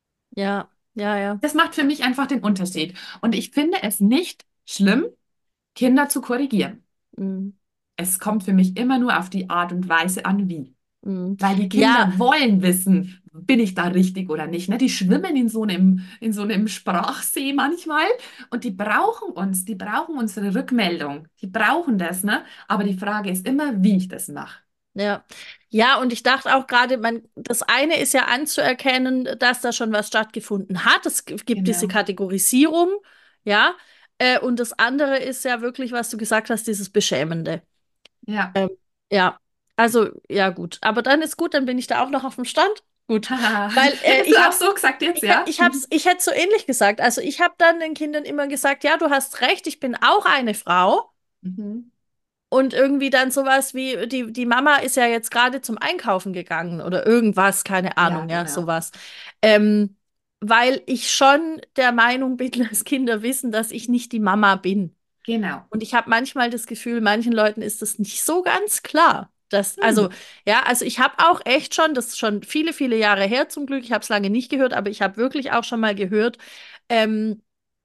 Ja. Ja, ja. Das macht für mich einfach den Unterschied. Und ich finde es nicht schlimm, Kinder zu korrigieren. Mhm. Es kommt für mich immer nur auf die Art und Weise an, wie. Mhm. Weil die Ja, Kinder wollen wissen, bin ich da richtig oder nicht. Ne? Die schwimmen in so einem, in so einem Sprachsee manchmal und die brauchen uns, die brauchen unsere Rückmeldung. Die brauchen das, ne? Aber die Frage ist immer, wie ich das mache. ja. Ja, und ich dachte auch gerade, man, das eine ist ja anzuerkennen, dass da schon was stattgefunden hat. Es g- gibt diese Genau. Kategorisierung, ja. Äh, und das andere ist ja wirklich, was du gesagt hast, dieses Beschämende. Ja. Ähm, ja, also, ja, gut. Aber dann ist gut, dann bin ich da auch noch auf dem Stand. Gut. Haha. Weil äh, Hättest du ich auch hab's, so gesagt jetzt, ich, ha- ja? ich hab's, ich hätte so ähnlich gesagt. Also ich habe dann den Kindern immer gesagt, ja, du hast recht, ich bin auch eine Frau. Mhm. Und irgendwie dann sowas wie, die, die Mama ist ja jetzt gerade zum Einkaufen gegangen oder irgendwas, keine Ja, Ahnung, ja, genau. sowas. Ähm, weil ich schon der Meinung bin, dass Kinder wissen, dass ich nicht die Mama bin. Genau. Und ich habe manchmal das Gefühl, manchen Leuten ist das nicht so ganz klar. Das, also, Hm. ja, also ich habe auch echt schon, das ist schon viele, viele Jahre her zum Glück, ich habe es lange nicht gehört, aber ich habe wirklich auch schon mal gehört, ähm,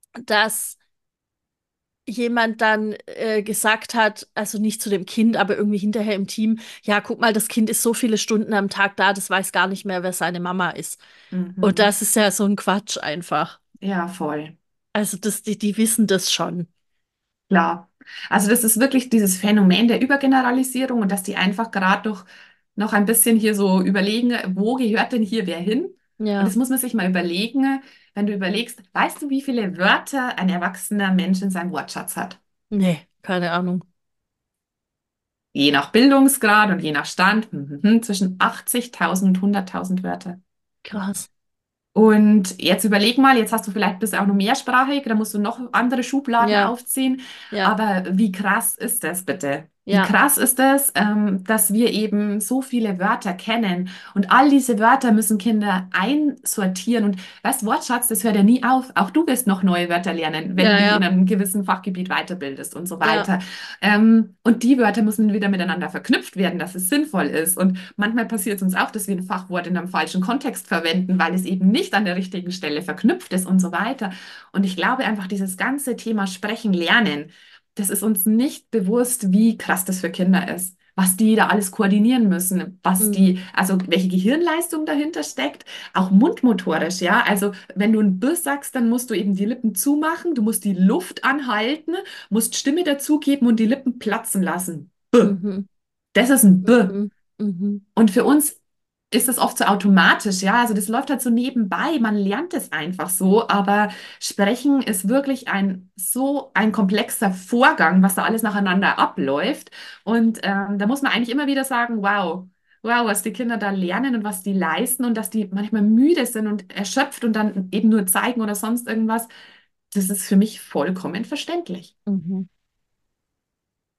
dass jemand dann äh, gesagt hat, also nicht zu dem Kind, aber irgendwie hinterher im Team, ja, guck mal, das Kind ist so viele Stunden am Tag da, das weiß gar nicht mehr, wer seine Mama ist. Und Mhm. das ist ja so ein Quatsch einfach. Ja, voll. Also das, die, die wissen das schon. Klar. Also das ist wirklich dieses Phänomen der Übergeneralisierung und dass die einfach gerade noch, noch ein bisschen hier so überlegen, wo gehört denn hier wer hin? Und das Ja, muss man sich mal überlegen, wenn du überlegst, weißt du, wie viele Wörter ein erwachsener Mensch in seinem Wortschatz hat? nee, keine Ahnung. Je nach Bildungsgrad und je nach Stand, mhm, mhm, zwischen achtzigtausend und hunderttausend Wörter. Krass. Und jetzt überleg mal, jetzt hast du vielleicht bist du auch noch mehrsprachig, da musst du noch andere Schubladen Ja, aufziehen. ja, Aber wie krass ist das bitte? Wie ja, krass ist es, ähm, dass wir eben so viele Wörter kennen und all diese Wörter müssen Kinder einsortieren. Und weißt, Wortschatz, das hört ja nie auf. Auch du wirst noch neue Wörter lernen, wenn du ja, dich in ja, einem gewissen Fachgebiet weiterbildest und so ja. weiter. Ähm, und die Wörter müssen wieder miteinander verknüpft werden, dass es sinnvoll ist. Und manchmal passiert es uns auch, dass wir ein Fachwort in einem falschen Kontext verwenden, weil es eben nicht an der richtigen Stelle verknüpft ist und so weiter. Und ich glaube einfach, dieses ganze Thema Sprechen, Lernen, das ist uns nicht bewusst, wie krass das für Kinder ist. Was die da alles koordinieren müssen, was Mhm. die, also welche Gehirnleistung dahinter steckt, auch mundmotorisch, ja. Also wenn du ein B sagst, dann musst du eben die Lippen zumachen, du musst die Luft anhalten, musst Stimme dazugeben und die Lippen platzen lassen. B. Mhm. Das ist ein B. Mhm. Mhm. Und für uns ist das oft so automatisch, ja. Also das läuft halt so nebenbei, man lernt es einfach so, aber Sprechen ist wirklich ein so ein komplexer Vorgang, was da alles nacheinander abläuft. Und ähm, da muss man eigentlich immer wieder sagen, wow, wow, was die Kinder da lernen und was die leisten und dass die manchmal müde sind und erschöpft und dann eben nur zeigen oder sonst irgendwas, das ist für mich vollkommen verständlich. Mhm.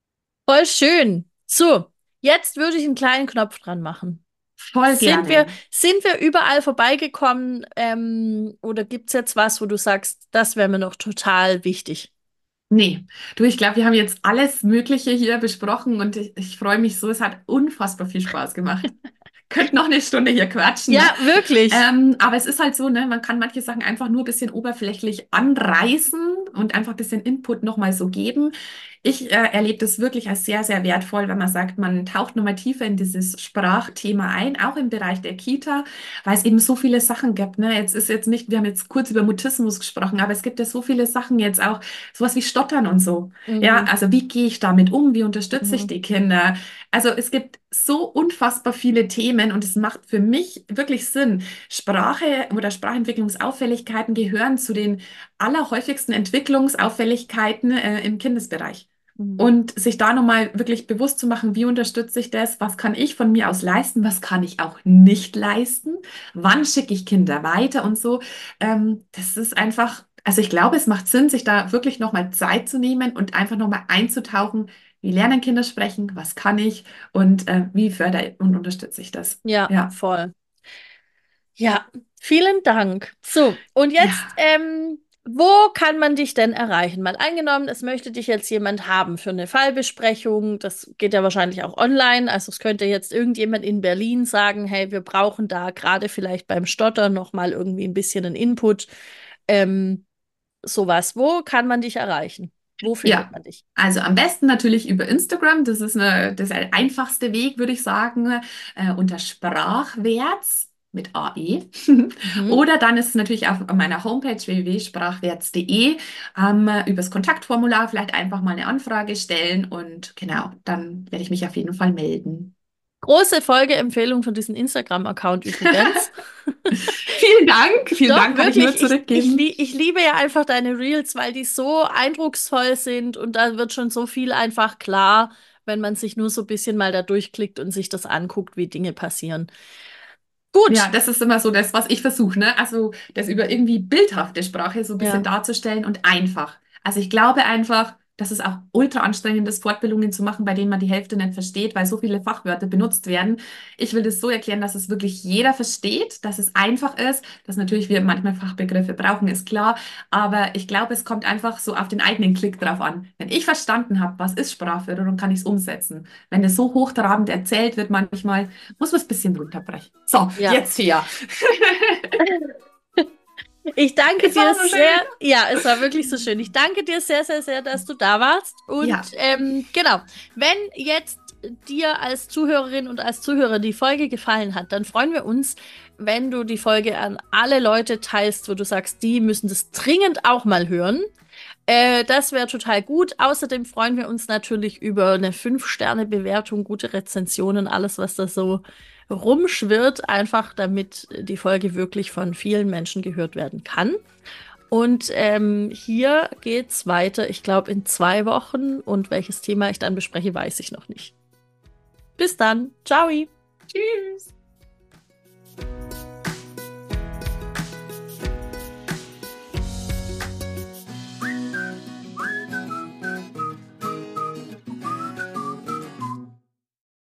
Voll schön. So, jetzt würde ich einen kleinen Knopf dran machen. Voll Sind wir, gerne. sind wir überall vorbeigekommen, ähm, oder gibt es jetzt was, wo du sagst, das wäre mir noch total wichtig? Nee, du, ich glaube, wir haben jetzt alles Mögliche hier besprochen und ich, ich freue mich so. Es hat unfassbar viel Spaß gemacht. Könnt noch eine Stunde hier quatschen, ne? Ja, wirklich. Ähm, aber es ist halt so, ne, man kann manche Sachen einfach nur ein bisschen oberflächlich anreißen und einfach ein bisschen Input nochmal so geben. Ich äh, erlebe das wirklich als sehr, sehr wertvoll, wenn man sagt, man taucht nochmal tiefer in dieses Sprachthema ein, auch im Bereich der Kita, weil es eben so viele Sachen gibt. Ne? Jetzt ist jetzt nicht, wir haben jetzt kurz über Mutismus gesprochen, aber es gibt ja so viele Sachen jetzt auch, sowas wie Stottern und so. Ja, Mhm. also wie gehe ich damit um? Wie unterstütze ich Mhm. die Kinder? Also es gibt so unfassbar viele Themen und es macht für mich wirklich Sinn. Sprache oder Sprachentwicklungsauffälligkeiten gehören zu den allerhäufigsten Entwicklungsauffälligkeiten äh, im Kindesbereich. Mhm. Und sich da nochmal wirklich bewusst zu machen, wie unterstütze ich das? Was kann ich von mir aus leisten? Was kann ich auch nicht leisten? Wann schicke ich Kinder weiter und so? Ähm, das ist einfach, also ich glaube, es macht Sinn, sich da wirklich nochmal Zeit zu nehmen und einfach nochmal einzutauchen. Wie lernen Kinder sprechen? Was kann ich? Und äh, wie fördere und unterstütze ich das? Ja, Ja, voll. Ja, vielen Dank. So, und jetzt, ja, ähm, wo kann man dich denn erreichen? Mal angenommen, es möchte dich jetzt jemand haben für eine Fallbesprechung. Das geht ja wahrscheinlich auch online. Also es könnte jetzt irgendjemand in Berlin sagen, hey, wir brauchen da gerade vielleicht beim Stottern noch mal irgendwie ein bisschen einen Input. Ähm, sowas. Wo kann man dich erreichen? Wo findet ja. man dich? Also am besten natürlich über Instagram. Das ist eine, das ist der einfachste Weg, würde ich sagen, äh, unter Sprachwärts mit A E. Mhm. Oder dann ist es natürlich auf meiner Homepage w w w punkt sprachwärts punkt de ähm, übers Kontaktformular vielleicht einfach mal eine Anfrage stellen und genau, dann werde ich mich auf jeden Fall melden. Große Folgeempfehlung von diesem Instagram-Account übrigens. Vielen Dank, vielen Doch, Dank, kann ich nur wirklich. Ich, ich, zurückgeben. lie- ich liebe ja einfach deine Reels, weil die so eindrucksvoll sind und da wird schon so viel einfach klar, wenn man sich nur so ein bisschen mal da durchklickt und sich das anguckt, wie Dinge passieren. Ja, Gut. das ist immer so das, was ich versuche, ne? Also das über irgendwie bildhafte Sprache so ein bisschen Ja. darzustellen und einfach. Also ich glaube einfach, dass es auch ultra anstrengend ist, Fortbildungen zu machen, bei denen man die Hälfte nicht versteht, weil so viele Fachwörter benutzt werden. Ich will das so erklären, dass es wirklich jeder versteht, dass es einfach ist, dass natürlich wir manchmal Fachbegriffe brauchen, ist klar. Aber ich glaube, es kommt einfach so auf den eigenen Klick drauf an. Wenn ich verstanden habe, was ist Sprachförderung, kann ich es umsetzen. Wenn es so hochtrabend erzählt wird, manchmal muss man es ein bisschen runterbrechen. So, Ja. jetzt hier. Ich danke Es war dir so sehr. schön. Ja, es war wirklich so schön. Ich danke dir sehr, sehr, sehr, dass du da warst. Und Ja, ähm, genau, wenn jetzt dir als Zuhörerin und als Zuhörer die Folge gefallen hat, dann freuen wir uns, wenn du die Folge an alle Leute teilst, wo du sagst, die müssen das dringend auch mal hören. Äh, das wäre total gut. Außerdem freuen wir uns natürlich über eine fünf Sterne Bewertung, gute Rezensionen, alles, was da so rumschwirrt, einfach damit die Folge wirklich von vielen Menschen gehört werden kann. Und ähm, hier geht's weiter, ich glaube, in zwei Wochen. Und welches Thema ich dann bespreche, weiß ich noch nicht. Bis dann. Ciao. tschüss.